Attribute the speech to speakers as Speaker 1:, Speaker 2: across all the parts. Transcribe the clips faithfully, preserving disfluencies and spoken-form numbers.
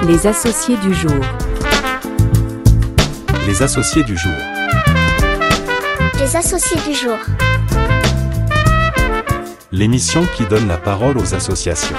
Speaker 1: Les associés du jour.
Speaker 2: Les associés du jour.
Speaker 3: Les associés du jour.
Speaker 2: L'émission qui donne la parole aux associations.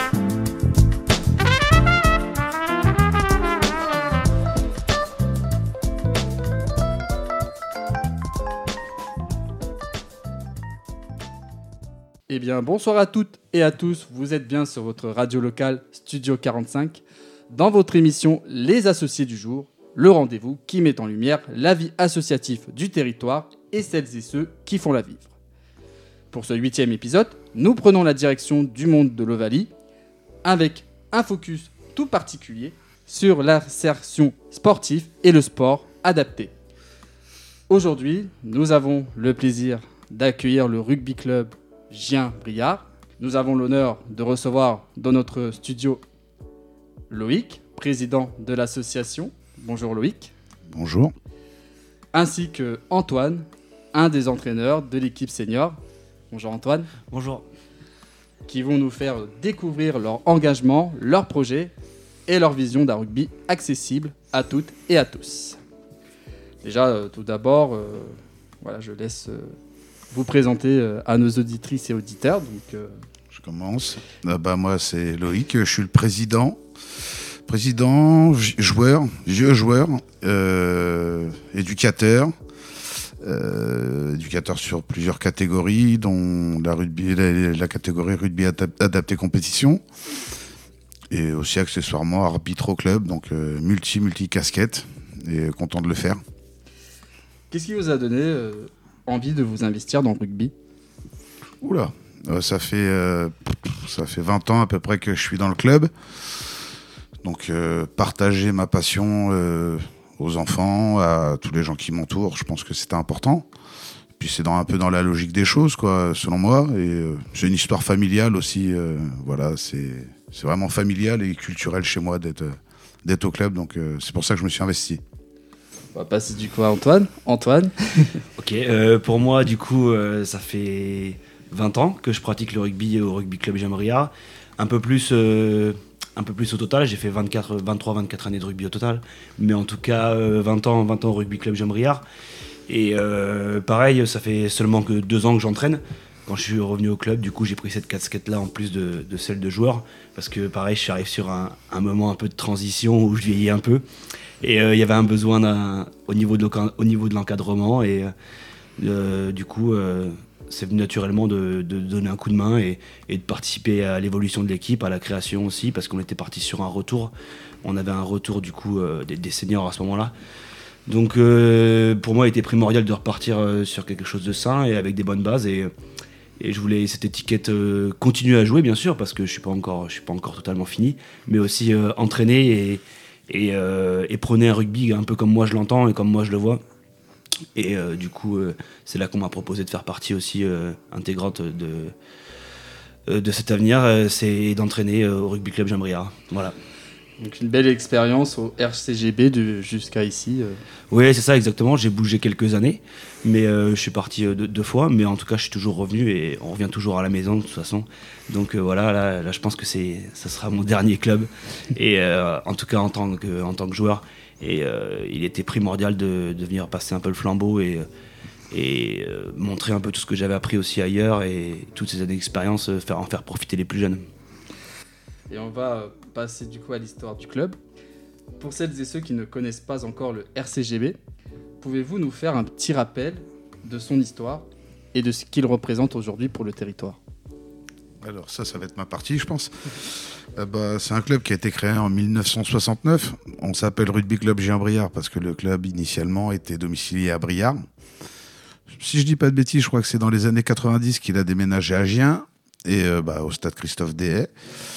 Speaker 4: Eh bien, bonsoir à toutes et à tous. Vous êtes bien sur votre radio locale Studio quarante-cinq dans votre émission Les associés du jour, le rendez-vous qui met en lumière la vie associative du territoire et celles et ceux qui font la vivre. Pour ce huitième épisode, nous prenons la direction du monde de l'Ovalie avec un focus tout particulier sur l'insertion sportive et le sport adapté. Aujourd'hui, nous avons le plaisir d'accueillir le rugby club Gien-Briard. Nous avons l'honneur de recevoir dans notre studio Loïc, président de l'association. Bonjour Loïc.
Speaker 5: Bonjour.
Speaker 4: Ainsi que Antoine, un des entraîneurs de l'équipe senior. Bonjour Antoine.
Speaker 6: Bonjour.
Speaker 4: Qui vont nous faire découvrir leur engagement, leurs projets et leur vision d'un rugby accessible à toutes et à tous. Déjà, euh, tout d'abord, euh, voilà, je laisse euh, vous présenter euh, à nos auditrices et auditeurs. Donc, euh...
Speaker 5: Je commence. Ah bah, moi, c'est Loïc, je suis le président. Président, joueur, vieux joueur, euh, éducateur. Euh, éducateur sur plusieurs catégories, dont la, rugby, la, la catégorie rugby adapté compétition, et aussi accessoirement arbitre au club, donc euh, multi multi casquette, et content de le faire.
Speaker 4: Qu'est-ce qui vous a donné euh, envie de vous investir dans le rugby ?
Speaker 5: Oula, euh, ça fait euh, ça fait vingt ans à peu près que je suis dans le club, donc euh, partager ma passion. Euh, aux enfants, à tous les gens qui m'entourent, je pense que c'était important. Puis c'est dans, un peu dans la logique des choses, quoi, selon moi. Et euh, c'est une histoire familiale aussi. Euh, voilà, c'est, c'est vraiment familial et culturel chez moi d'être, d'être au club. Donc euh, c'est pour ça que je me suis investi.
Speaker 4: On va passer du coup à Antoine. Antoine.
Speaker 6: Ok, euh, pour moi, du coup, euh, ça fait vingt ans que je pratique le rugby au Rugby Club Gien-Briard. Un peu plus... Euh Un peu plus au total, j'ai fait vingt-quatre, vingt-trois vingt-quatre années de rugby au total, mais en tout cas euh, vingt ans, vingt ans au Rugby Club Gien-Briard. Et euh, pareil, ça fait seulement que deux ans que j'entraîne. Quand je suis revenu au club, du coup j'ai pris cette casquette-là en plus de, de celle de joueur, parce que pareil, je suis arrivé sur un, un moment un peu de transition où je vieillis un peu, et il euh, y avait un besoin d'un, au, niveau de, au niveau de l'encadrement, et euh, du coup... Euh, c'est venu naturellement de, de donner un coup de main et, et de participer à l'évolution de l'équipe, à la création aussi, parce qu'on était parti sur un retour. On avait un retour du coup euh, des, des seniors à ce moment-là. Donc euh, pour moi, il était primordial de repartir euh, sur quelque chose de sain et avec des bonnes bases. Et, et je voulais cette étiquette euh, continuer à jouer, bien sûr, parce que je suis pas encore, je suis pas encore totalement fini, mais aussi euh, entraîner et, et, euh, et prôner un rugby un peu comme moi je l'entends et comme moi je le vois. Et euh, du coup, euh, c'est là qu'on m'a proposé de faire partie aussi euh, intégrante de, euh, de cet avenir, euh, c'est d'entraîner euh, au Rugby Club Gien-Briard. Voilà.
Speaker 4: Donc une belle expérience au R C G B de, jusqu'à ici. Euh.
Speaker 6: Oui, c'est ça exactement. J'ai bougé quelques années, mais euh, je suis parti euh, deux, deux fois. Mais en tout cas, je suis toujours revenu et on revient toujours à la maison de toute façon. Donc euh, voilà, là, là, je pense que c'est, ça sera mon dernier club. Et euh, en tout cas, en tant que, en tant que joueur. Et euh, il était primordial de, de venir passer un peu le flambeau et, et euh, montrer un peu tout ce que j'avais appris aussi ailleurs et toutes ces années d'expérience, euh, faire, en faire profiter les plus jeunes.
Speaker 4: Et on va passer du coup à l'histoire du club. Pour celles et ceux qui ne connaissent pas encore le R C G B, pouvez-vous nous faire un petit rappel de son histoire et de ce qu'il représente aujourd'hui pour le territoire ?
Speaker 5: Alors ça, ça va être ma partie, je pense. Euh, bah, c'est un club qui a été créé en dix-neuf cent soixante-neuf. On s'appelle Rugby Club Gien-Briard parce que le club initialement était domicilié à Briard. Si je dis pas de bêtises, je crois que c'est dans les années quatre-vingt-dix qu'il a déménagé à Gien et euh, bah, au stade Christophe Dehaye.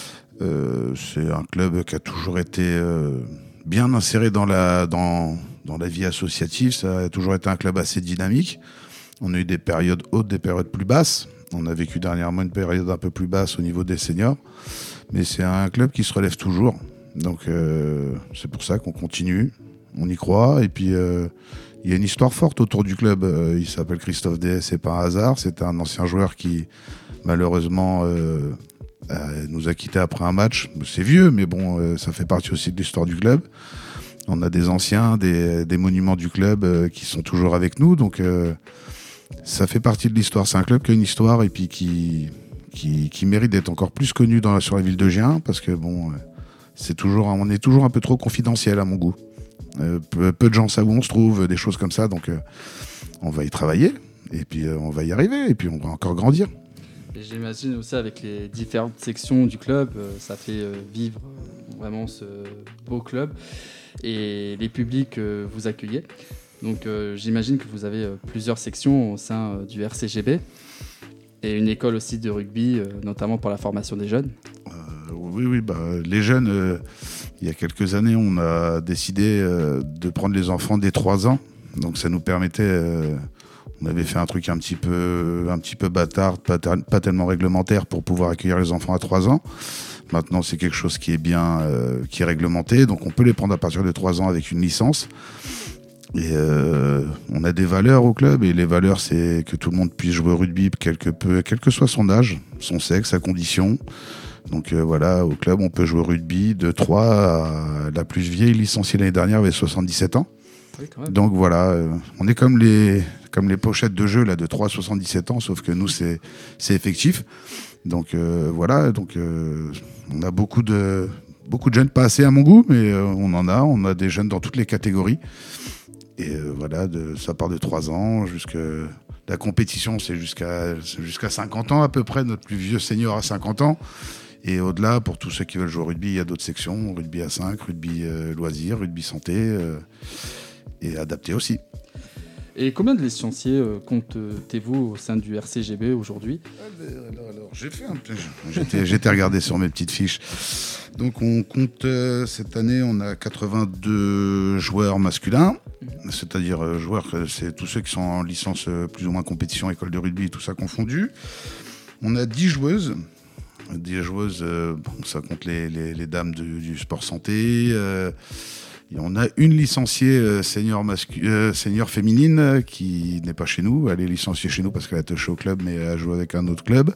Speaker 5: Euh, c'est un club qui a toujours été euh, bien inséré dans la, dans, dans la vie associative. Ça a toujours été un club assez dynamique. On a eu des périodes hautes, des périodes plus basses. On a vécu dernièrement une période un peu plus basse au niveau des seniors, mais c'est un club qui se relève toujours. Donc euh, c'est pour ça qu'on continue, on y croit. Et puis euh, il y a une histoire forte autour du club. Euh, il s'appelle Christophe Dehaye, c'est pas un hasard. C'était un ancien joueur qui malheureusement euh, a, elle nous a quittés après un match. C'est vieux, mais bon, euh, ça fait partie aussi de l'histoire du club. On a des anciens, des, des monuments du club euh, qui sont toujours avec nous, donc euh, ça fait partie de l'histoire. C'est un club qui a une histoire et puis qui, qui, qui mérite d'être encore plus connu dans la, sur la ville de Gien, parce que bon, euh, c'est toujours, on est toujours un peu trop confidentiel à mon goût. Euh, peu, peu de gens savent où on se trouve, des choses comme ça, donc euh, on va y travailler, et puis euh, on va y arriver, et puis on va encore grandir.
Speaker 4: Et j'imagine aussi avec les différentes sections du club, euh, ça fait euh, vivre euh, vraiment ce beau club, et les publics euh, vous accueillez. Donc euh, j'imagine que vous avez euh, plusieurs sections au sein euh, du R C G B, et une école aussi de rugby, euh, notamment pour la formation des jeunes.
Speaker 5: Euh, oui, oui, bah, les jeunes, euh, il y a quelques années, on a décidé euh, de prendre les enfants dès trois ans. Donc ça nous permettait, euh, on avait fait un truc un petit peu, un petit peu bâtard, pas, pas tellement réglementaire pour pouvoir accueillir les enfants à trois ans. Maintenant, c'est quelque chose qui est bien, euh, qui est réglementé. Donc on peut les prendre à partir de trois ans avec une licence. Et euh, on a des valeurs au club, et les valeurs, c'est que tout le monde puisse jouer au rugby, quelque peu, quel que soit son âge, son sexe, sa condition. Donc euh, voilà, au club, on peut jouer au rugby de trois à la plus vieille licenciée l'année dernière avait soixante-dix-sept ans.
Speaker 4: Oui, quand même.
Speaker 5: Donc voilà, euh, on est comme les, comme les pochettes de jeu là, de trois à soixante-dix-sept ans, sauf que nous, c'est, c'est effectif. Donc euh, voilà, donc, euh, on a beaucoup de, beaucoup de jeunes, pas assez à mon goût, mais euh, on en a, on a des jeunes dans toutes les catégories. Et euh, voilà, de, ça part de trois ans jusqu'à... La compétition, c'est jusqu'à, c'est jusqu'à cinquante ans à peu près. Notre plus vieux senior a cinquante ans. Et au-delà, pour tous ceux qui veulent jouer au rugby, il y a d'autres sections. Rugby à cinq, rugby euh, loisirs, rugby santé, euh, et adapté aussi.
Speaker 4: Et combien de licenciés euh, comptez-vous au sein du R C G B aujourd'hui ?
Speaker 5: Alors, alors, j'ai fait un peu... J'étais, j'étais regardé sur mes petites fiches. Donc on compte, euh, cette année, on a quatre-vingt-deux joueurs masculins, c'est-à-dire euh, joueurs, c'est tous ceux qui sont en licence euh, plus ou moins compétition, école de rugby, tout ça confondu. On a dix joueuses, dix joueuses, euh, bon, ça compte les, les, les dames du, du sport santé. Euh, et on a une licenciée euh, senior, mascu- euh, senior féminine euh, qui n'est pas chez nous. Elle est licenciée chez nous parce qu'elle a touché au club, mais elle a joué avec un autre club.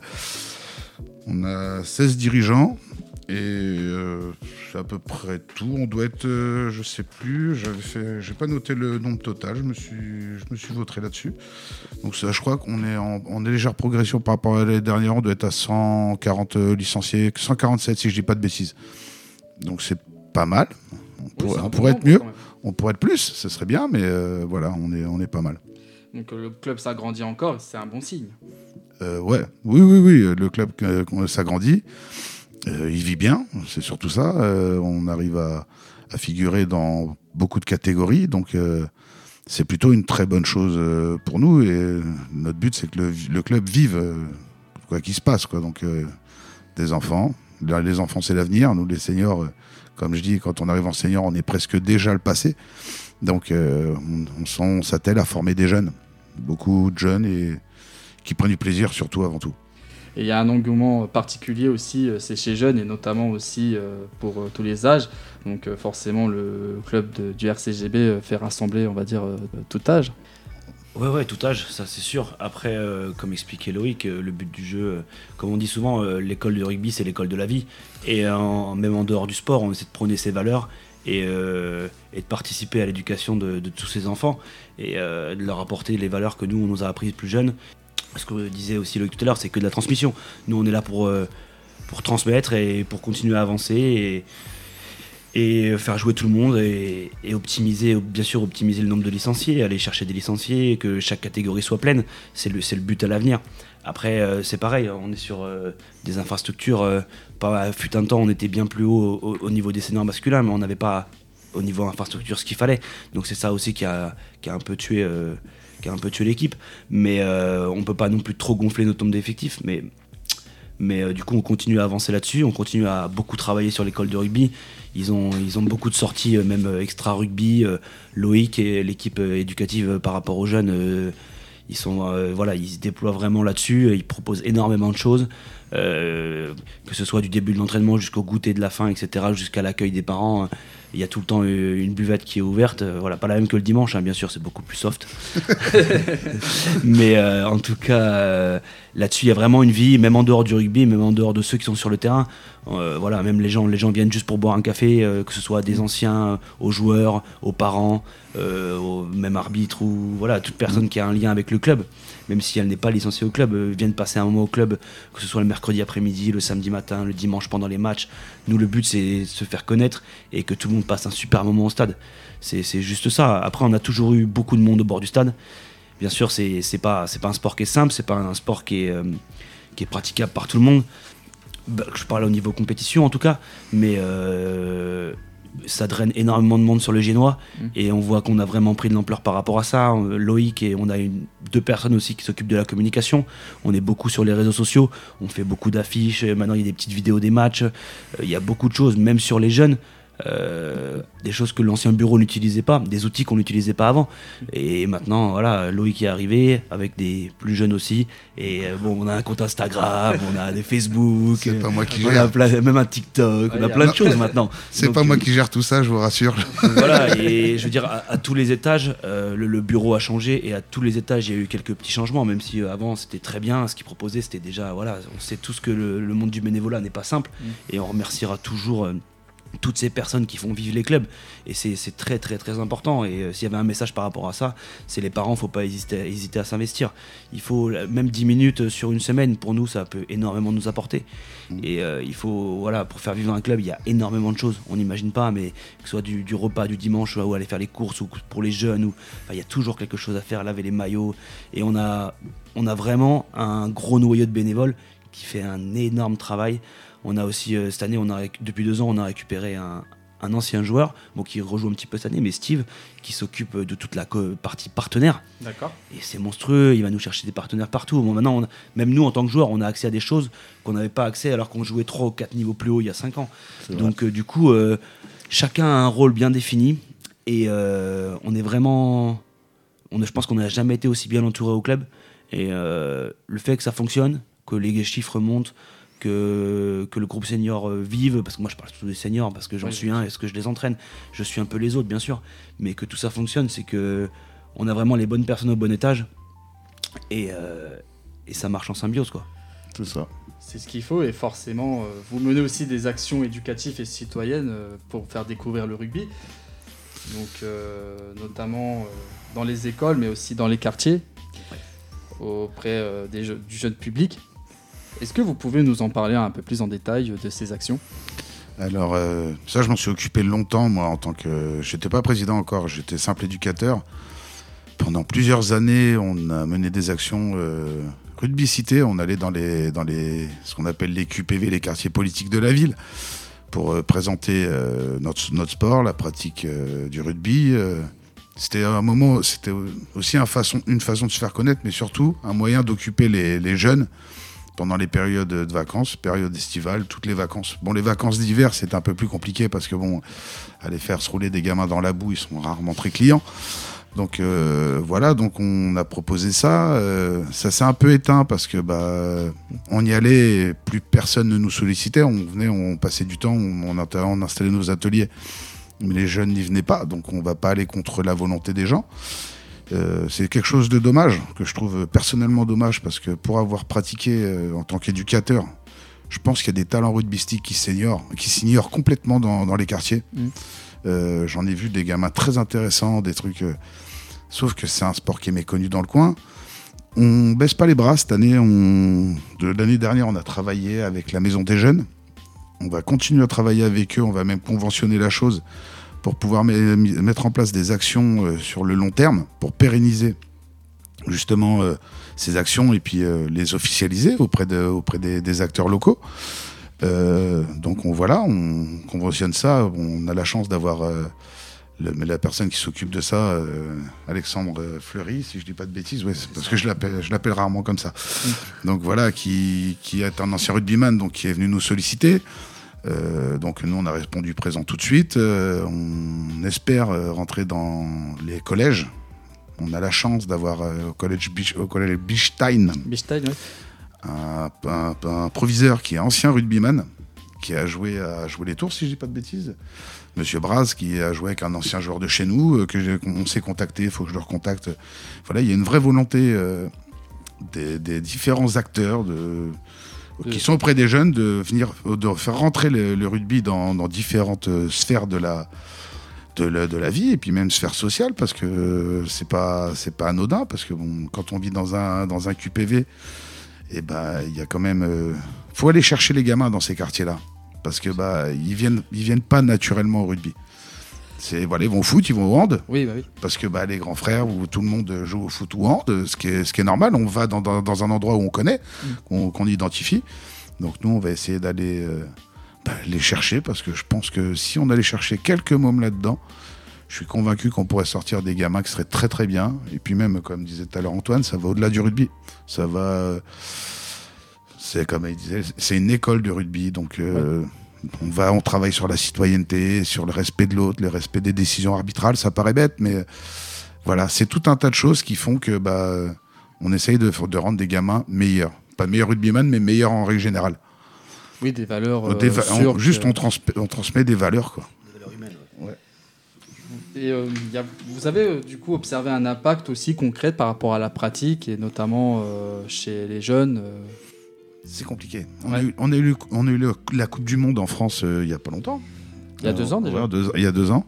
Speaker 5: On a seize dirigeants. Et euh, c'est à peu près tout. On doit être, euh, je sais plus, j'avais fait, j'ai pas noté le nombre total, je me suis, je me suis vautré là-dessus. Donc ça, je crois qu'on est en, en légère progression par rapport à l'année dernière. On doit être à cent quarante licenciés, cent quarante-sept si je dis pas de bêtises. Donc c'est pas mal. On,
Speaker 4: Oui,
Speaker 5: pourrait,
Speaker 4: c'est un
Speaker 5: on
Speaker 4: bon
Speaker 5: pourrait être
Speaker 4: nombre,
Speaker 5: mieux,
Speaker 4: quand même.
Speaker 5: on pourrait être plus, ce serait bien, mais euh, voilà, on est, on est pas mal.
Speaker 4: Donc euh, le club s'agrandit encore, c'est un bon signe.
Speaker 5: Euh, ouais, oui, oui, oui, le club euh, s'agrandit. Euh, il vit bien, c'est surtout ça. Euh, on arrive à, à figurer dans beaucoup de catégories, donc euh, c'est plutôt une très bonne chose euh, pour nous. Et notre but, c'est que le, le club vive, euh, quoi qu'il se passe, quoi. Donc euh, des enfants, les enfants, c'est l'avenir. Nous, les seniors, euh, comme je dis, quand on arrive en senior, on est presque déjà le passé. Donc euh, on, on, on s'attelle à former des jeunes, beaucoup de jeunes et qui prennent du plaisir, surtout avant tout.
Speaker 4: Et il y a un engouement particulier aussi, euh, c'est chez jeunes, et notamment aussi euh, pour euh, tous les âges. Donc euh, forcément, le club de, du R C G B euh, fait rassembler, on va dire, euh, tout âge.
Speaker 6: Ouais, ouais, tout âge, ça c'est sûr. Après, euh, comme expliquait Loïc, euh, le but du jeu, euh, comme on dit souvent, euh, l'école de rugby, c'est l'école de la vie. Et en, même en dehors du sport, on essaie de prôner ses valeurs et, euh, et de participer à l'éducation de, de tous ces enfants et euh, de leur apporter les valeurs que nous, on nous a apprises plus jeunes. Ce que disait aussi Loïc tout à l'heure, c'est que de la transmission. Nous, on est là pour, euh, pour transmettre et pour continuer à avancer et, et faire jouer tout le monde et, et optimiser, bien sûr, optimiser le nombre de licenciés, aller chercher des licenciés, que chaque catégorie soit pleine. C'est le, c'est le but à l'avenir. Après, euh, c'est pareil, on est sur euh, des infrastructures. Euh, pas, fut un temps, on était bien plus haut au, au niveau des seniors masculins, mais on n'avait pas au niveau infrastructure ce qu'il fallait. Donc c'est ça aussi qui a, qui a un peu tué... Euh, qui a un peu tué l'équipe, mais euh, on peut pas non plus trop gonfler notre nombre d'effectifs, mais, mais euh, du coup on continue à avancer là-dessus, on continue à beaucoup travailler sur l'école de rugby, ils ont, ils ont beaucoup de sorties, euh, même euh, extra rugby, euh, Loïc et l'équipe euh, éducative euh, par rapport aux jeunes, euh, ils, sont, euh, voilà, ils se déploient vraiment là-dessus, ils proposent énormément de choses, Euh, que ce soit du début de l'entraînement jusqu'au goûter de la fin, et cetera, jusqu'à l'accueil des parents. Il y a tout le temps une buvette qui est ouverte. Voilà, pas la même que le dimanche, hein, bien sûr, c'est beaucoup plus soft. Mais euh, en tout cas, euh, là-dessus, il y a vraiment une vie, même en dehors du rugby, même en dehors de ceux qui sont sur le terrain. Euh, voilà, même les gens, les gens viennent juste pour boire un café, euh, que ce soit des anciens, euh, aux joueurs, aux parents, euh, aux même arbitres ou voilà, toute personne qui a un lien avec le club, même si elle n'est pas licenciée au club, euh, viennent passer un moment au club, que ce soit le mercredi après-midi, le samedi matin, le dimanche pendant les matchs. Nous, le but, c'est de se faire connaître et que tout le monde passe un super moment au stade. C'est, c'est juste ça. Après, on a toujours eu beaucoup de monde au bord du stade. Bien sûr, c'est, c'est pas, c'est pas un sport qui est simple, c'est pas un sport qui est, euh, qui est praticable par tout le monde. Bah, je parle au niveau compétition en tout cas, mais euh, ça draine énormément de monde sur le Génois mmh. et on voit qu'on a vraiment pris de l'ampleur par rapport à ça. Loïc et on a une, deux personnes aussi qui s'occupent de la communication. On est beaucoup sur les réseaux sociaux, on fait beaucoup d'affiches, maintenant il y a des petites vidéos des matchs, il y a beaucoup de choses, même sur les jeunes. Euh, des choses que l'ancien bureau n'utilisait pas, des outils qu'on n'utilisait pas avant. Et maintenant, voilà, Loïc est arrivé avec des plus jeunes aussi. Et euh, bon, on a un compte Instagram, on a des Facebook,
Speaker 5: c'est pas moi qui
Speaker 6: on
Speaker 5: gère.
Speaker 6: a plein, même un TikTok, ouais, on a plein a... de choses maintenant.
Speaker 5: C'est
Speaker 6: donc,
Speaker 5: pas moi qui gère tout ça, je vous rassure.
Speaker 6: Voilà, et je veux dire, à, à tous les étages, euh, le, le bureau a changé et à tous les étages, il y a eu quelques petits changements, même si euh, avant c'était très bien. Ce qu'ils proposaient, c'était déjà, voilà, on sait tous que le, le monde du bénévolat n'est pas simple mmh. et on remerciera toujours. Euh, toutes ces personnes qui font vivre les clubs et c'est, c'est très très très important et euh, s'il y avait un message par rapport à ça, c'est les parents, faut pas hésiter, hésiter à s'investir. Il faut même dix minutes sur une semaine, pour nous ça peut énormément nous apporter mmh. et euh, il faut, voilà, pour faire vivre un club il y a énormément de choses, on n'imagine pas, mais que ce soit du, du repas du dimanche ou aller faire les courses ou pour les jeunes, ou, enfin, il y a toujours quelque chose à faire, laver les maillots et on a, on a vraiment un gros noyau de bénévoles qui fait un énorme travail. On a aussi, euh, cette année, on a, depuis deux ans, on a récupéré un, un ancien joueur, bon, qui rejoue un petit peu cette année, mais Steve, qui s'occupe de toute la co- partie partenaire.
Speaker 4: D'accord.
Speaker 6: Et c'est monstrueux, il va nous chercher des partenaires partout. Bon, maintenant, on a, même nous, en tant que joueurs, on a accès à des choses qu'on n'avait pas accès alors qu'on jouait trois ou quatre niveaux plus haut il y a cinq ans. C'est Donc, euh, du coup, euh, chacun a un rôle bien défini et euh, on est vraiment... On, je pense qu'on n'a jamais été aussi bien entouré au club. Et euh, le fait que ça fonctionne, que les chiffres montent, Que, que le groupe senior euh, vive, parce que moi je parle surtout des seniors parce que j'en oui, suis un, est-ce que je les entraîne, je suis un peu les autres bien sûr, mais que tout ça fonctionne, c'est que on a vraiment les bonnes personnes au bon étage et, euh, et ça marche en symbiose quoi.
Speaker 5: Tout ça.
Speaker 4: C'est ce qu'il faut et forcément euh, vous menez aussi des actions éducatives et citoyennes euh, pour faire découvrir le rugby, donc euh, notamment euh, dans les écoles mais aussi dans les quartiers ouais. auprès euh, des je- du jeune public. Est-ce que vous pouvez nous en parler un peu plus en détail de ces actions ?
Speaker 5: Alors, euh, ça, je m'en suis occupé longtemps, moi, en tant que... Je n'étais pas président encore, j'étais simple éducateur. Pendant plusieurs années, on a mené des actions euh, rugby cité. On allait dans, les, dans les, ce qu'on appelle les Q P V, les quartiers politiques de la ville, pour euh, présenter euh, notre, notre sport, la pratique euh, du rugby. Euh, c'était un moment, c'était aussi un façon, une façon de se faire connaître, mais surtout un moyen d'occuper les, les jeunes pendant les périodes de vacances, période estivale, toutes les vacances. Bon, les vacances d'hiver, c'est un peu plus compliqué parce que bon, aller faire se rouler des gamins dans la boue, ils sont rarement très clients. Donc euh, voilà, donc on a proposé ça. Euh, ça s'est un peu éteint parce que bah on y allait, et plus personne ne nous sollicitait. On venait, on passait du temps, on, on, on installait nos ateliers, mais les jeunes n'y venaient pas. Donc on va pas aller contre la volonté des gens. Euh, c'est quelque chose de dommage, que je trouve personnellement dommage, parce que pour avoir pratiqué euh, en tant qu'éducateur, je pense qu'il y a des talents rugbystiques qui s'ignorent, qui s'ignorent complètement dans, dans les quartiers. Mmh. Euh, j'en ai vu des gamins très intéressants, des trucs... Euh, sauf que c'est un sport qui est méconnu dans le coin. On baisse pas les bras cette année. On, de l'année dernière, on a travaillé avec la Maison des Jeunes. On va continuer à travailler avec eux, on va même conventionner la chose pour pouvoir m- mettre en place des actions euh, sur le long terme, pour pérenniser justement euh, ces actions et puis euh, les officialiser auprès, de, auprès des, des acteurs locaux. Euh, donc on, voilà, on conventionne ça. On a la chance d'avoir euh, le, la personne qui s'occupe de ça, euh, Alexandre Fleury, si je dis pas de bêtises, ouais, c'est parce que je l'appelle, je l'appelle rarement comme ça. Mmh. Donc voilà, qui, qui est un ancien rugbyman, donc qui est venu nous solliciter. Euh, donc nous on a répondu présent tout de suite. Euh, on espère euh, rentrer dans les collèges. On a la chance d'avoir euh, au collège Bich, au collège Bichstein.
Speaker 4: Bichstein, oui.
Speaker 5: un, un, un proviseur qui est ancien rugbyman, qui a joué à jouer les tours, si je dis pas de bêtises. Monsieur Braz, qui a joué avec un ancien joueur de chez nous, euh, que j'ai, on s'est contacté, il faut que je le recontacte. Voilà, il y a une vraie volonté euh, des, des différents acteurs de, de... qui sont auprès des jeunes de venir, de faire rentrer le, le rugby dans, dans différentes sphères de la, de, la, de la vie, et puis même sphère sociale, parce que c'est pas, c'est pas anodin, parce que bon, quand on vit dans un, dans un Q P V, et ben, il y a quand même... Euh, faut aller chercher les gamins dans ces quartiers-là. Parce que bah ils viennent ils viennent pas naturellement au rugby. C'est voilà, ils vont au foot, ils vont au hand.
Speaker 4: Oui, bah oui.
Speaker 5: Parce que bah les grands frères où tout le monde joue au foot ou au hand, ce qui est ce qui est normal. On va dans, dans, dans un endroit où on connaît, mm. qu'on, qu'on identifie. Donc nous on va essayer d'aller euh, bah, les chercher, parce que je pense que si on allait chercher quelques mômes là-dedans, je suis convaincu qu'on pourrait sortir des gamins qui seraient très très bien. Et puis même, comme disait tout à l'heure Antoine, ça va au-delà du rugby. Ça va euh, C'est comme il disait, c'est une école de rugby, donc euh, ouais. on va, on travaille sur la citoyenneté, sur le respect de l'autre, le respect des décisions arbitrales. Ça paraît bête, mais voilà, c'est tout un tas de choses qui font que bah, on essaye de, de rendre des gamins meilleurs, pas meilleurs rugbyman, mais meilleurs en règle générale.
Speaker 4: Oui, des valeurs. Euh,
Speaker 5: des va- on, juste,
Speaker 4: que...
Speaker 5: on, transp- on transmet des valeurs, quoi.
Speaker 6: Des valeurs humaines. Ouais.
Speaker 5: Ouais.
Speaker 4: Et euh, y a, vous avez euh, du coup observé un impact aussi concret par rapport à la pratique, et notamment euh, chez les jeunes. Euh...
Speaker 5: C'est compliqué. On,
Speaker 4: ouais.
Speaker 5: a eu, on, a eu, on a eu le, la Coupe du Monde en France euh, il n'y a pas longtemps.
Speaker 4: Il y a deux ans déjà.
Speaker 5: Ouais, deux, il y a deux ans.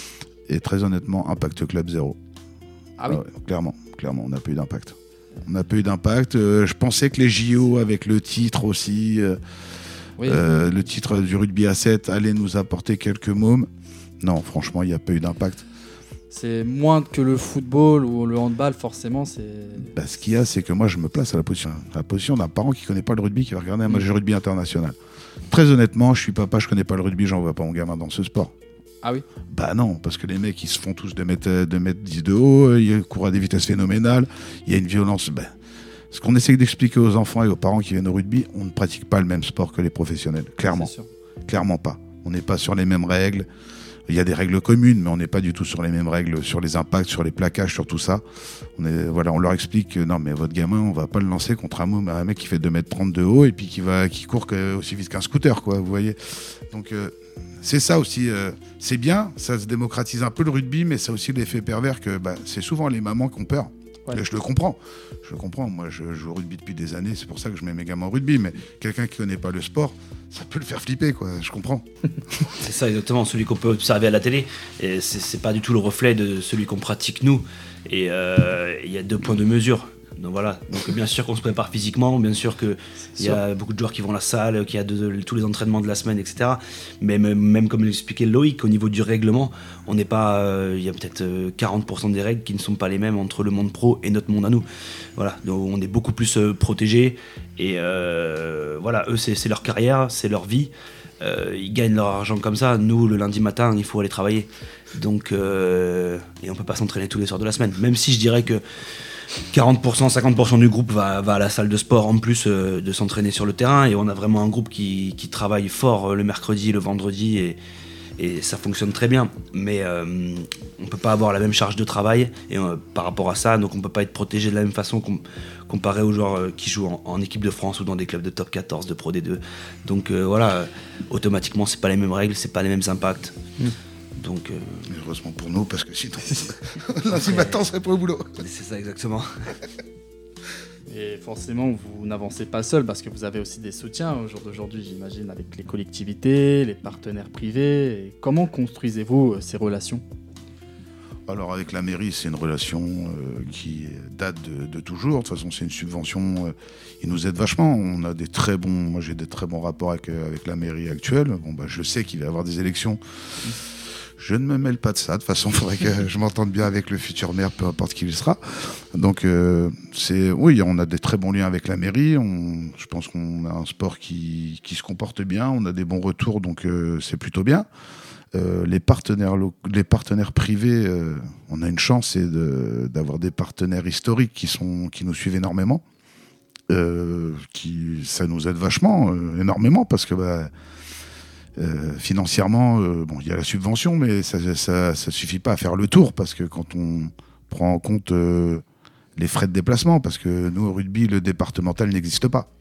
Speaker 5: Et très honnêtement, impact club zéro.
Speaker 4: Ah oui.
Speaker 5: Ah ouais, clairement, clairement, on n'a pas eu d'impact. On n'a pas eu d'impact. Euh, je pensais que les J O, avec le titre aussi, euh, oui. euh, le titre du rugby à sept, allait nous apporter quelques mômes. Non, franchement, il n'y a pas eu d'impact.
Speaker 4: C'est moins que le football ou le handball, forcément. C'est...
Speaker 5: Bah, ce qu'il y a, c'est que moi, je me place à la position, à la position d'un parent qui ne connaît pas le rugby, qui va regarder un match de rugby international. Très honnêtement, je suis papa, je ne connais pas le rugby, j'envoie pas mon gamin dans ce sport.
Speaker 4: Ah oui ?
Speaker 5: Bah non, parce que les mecs, ils se font tous deux mètres dix de haut, ils courent à des vitesses phénoménales, il y a une violence. Bah, ce qu'on essaie d'expliquer aux enfants et aux parents qui viennent au rugby, on ne pratique pas le même sport que les professionnels, clairement. Clairement pas. On n'est pas sur les mêmes règles. Il y a des règles communes, mais on n'est pas du tout sur les mêmes règles, sur les impacts, sur les plaquages, sur tout ça. On, est, voilà, on leur explique que non, mais votre gamin, on va pas le lancer contre un, môme, un mec qui fait deux mètres trente de haut et puis qui, va, qui court aussi vite qu'un scooter, quoi, vous voyez. Donc euh, c'est ça aussi, euh, c'est bien, ça se démocratise un peu le rugby, mais ça a aussi l'effet pervers que bah, c'est souvent les mamans qui ont peur. Ouais. Je le comprends, je le comprends. Moi, je joue au rugby depuis des années, c'est pour ça que je mets mes gamins au rugby. Mais quelqu'un qui connaît pas le sport, ça peut le faire flipper, quoi. Je comprends.
Speaker 6: C'est ça, exactement. Celui qu'on peut observer à la télé, et c'est, c'est pas du tout le reflet de celui qu'on pratique nous. Et il euh, y a deux points de mesure. Donc voilà. Donc bien sûr qu'on se prépare physiquement, bien sûr que il y a beaucoup de joueurs qui vont à la salle, qui a de, de, tous les entraînements de la semaine, et cetera. Mais même, même comme l'expliquait Loïc, au niveau du règlement, on n'est pas, il euh, y a peut-être euh, quarante pour cent des règles qui ne sont pas les mêmes entre le monde pro et notre monde à nous. Voilà. Donc on est beaucoup plus euh, protégés. Et euh, voilà, eux c'est, c'est leur carrière, c'est leur vie. Euh, ils gagnent leur argent comme ça. Nous, le lundi matin, il faut aller travailler. Donc, euh, et on peut pas s'entraîner tous les soirs de la semaine. Même si je dirais que quarante pour cent, cinquante pour cent du groupe va, va à la salle de sport en plus euh, de s'entraîner sur le terrain, et on a vraiment un groupe qui, qui travaille fort euh, le mercredi, le vendredi, et, et ça fonctionne très bien. Mais euh, on peut pas avoir la même charge de travail et, euh, par rapport à ça, donc on peut pas être protégé de la même façon com- comparé aux joueurs euh, qui jouent en, en équipe de France ou dans des clubs de top quatorze, de Pro D deux. Donc euh, voilà, euh, automatiquement c'est pas les mêmes règles, c'est pas les mêmes impacts. Mmh. Donc, euh...
Speaker 5: heureusement pour nous, parce que sinon, lundi matin, on serait pas au boulot.
Speaker 6: C'est ça, exactement.
Speaker 4: Et forcément, vous n'avancez pas seul, parce que vous avez aussi des soutiens au jour d'aujourd'hui, j'imagine, avec les collectivités, les partenaires privés. Et comment construisez-vous ces relations ?
Speaker 5: Alors, avec la mairie, c'est une relation euh, qui date de, de toujours. De toute façon, c'est une subvention. Euh, ils nous aident vachement. On a des très bons. Moi, j'ai des très bons rapports avec, euh, avec la mairie actuelle. Bon, bah, je sais qu'il va y avoir des élections. Mmh. Je ne me mêle pas de ça. De toute façon, il faudrait que je m'entende bien avec le futur maire, peu importe qui il sera. Donc, euh, c'est, oui, on a des très bons liens avec la mairie. On, je pense qu'on a un sport qui, qui se comporte bien. On a des bons retours, donc euh, c'est plutôt bien. Euh, les partenaires, lo- les partenaires privés, euh, on a une chance, c'est de, d'avoir des partenaires historiques qui, sont, qui nous suivent énormément. Euh, qui, ça nous aide vachement, euh, énormément, parce que... Bah, Euh, financièrement, euh, bon, il y a la subvention, mais ça, ça, ça suffit pas à faire le tour, parce que quand on prend en compte euh, les frais de déplacement, parce que nous au rugby, le départemental n'existe pas.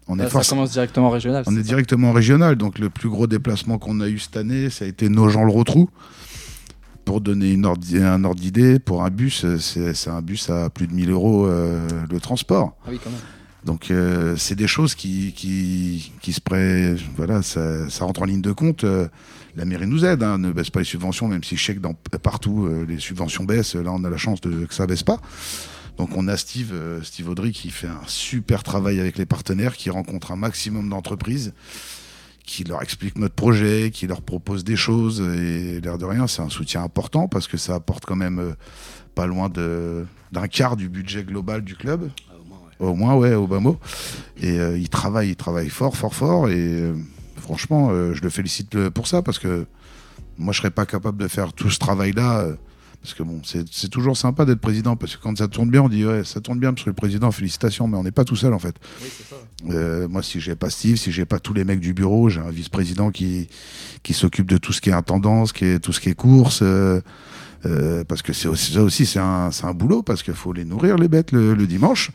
Speaker 5: On
Speaker 4: Là,
Speaker 5: est
Speaker 4: ça
Speaker 5: force-
Speaker 4: commence directement régional.
Speaker 5: On
Speaker 4: c'est
Speaker 5: est
Speaker 4: ça
Speaker 5: directement régional, donc le plus gros déplacement qu'on a eu cette année, ça a été Nogent-le-Rotrou. Pour donner une ordre, un ordre d'idée, pour un bus, c'est, c'est un bus à plus de mille euros euh, le transport.
Speaker 4: Ah oui, quand même.
Speaker 5: Donc euh, c'est des choses qui, qui, qui se prêtent, voilà, ça, ça rentre en ligne de compte. Euh, la mairie nous aide, hein, ne baisse pas les subventions, même si je sais que dans, partout euh, les subventions baissent, là on a la chance de, que ça baisse pas. Donc on a Steve, euh, Steve Audry qui fait un super travail avec les partenaires, qui rencontre un maximum d'entreprises, qui leur explique notre projet, qui leur propose des choses, et l'air de rien c'est un soutien important parce que ça apporte quand même euh, pas loin de, d'un quart du budget global du club. Au moins, ouais, au bas mot. Et euh, il travaille, il travaille fort, fort, fort. Et euh, franchement, euh, je le félicite pour ça parce que moi, je serais pas capable de faire tout ce travail-là. Euh, parce que bon, c'est, c'est toujours sympa d'être président parce que quand ça tourne bien, on dit ouais, ça tourne bien parce que le président, félicitations, mais on n'est pas tout seul en fait.
Speaker 4: Oui, c'est ça.
Speaker 5: Euh, moi, si j'ai pas Steve, si j'ai pas tous les mecs du bureau, j'ai un vice-président qui qui s'occupe de tout ce qui est intendance, qui est tout ce qui est course. Euh, euh, parce que c'est aussi, ça aussi, c'est un, c'est un boulot parce qu'il faut les nourrir les bêtes le, le dimanche.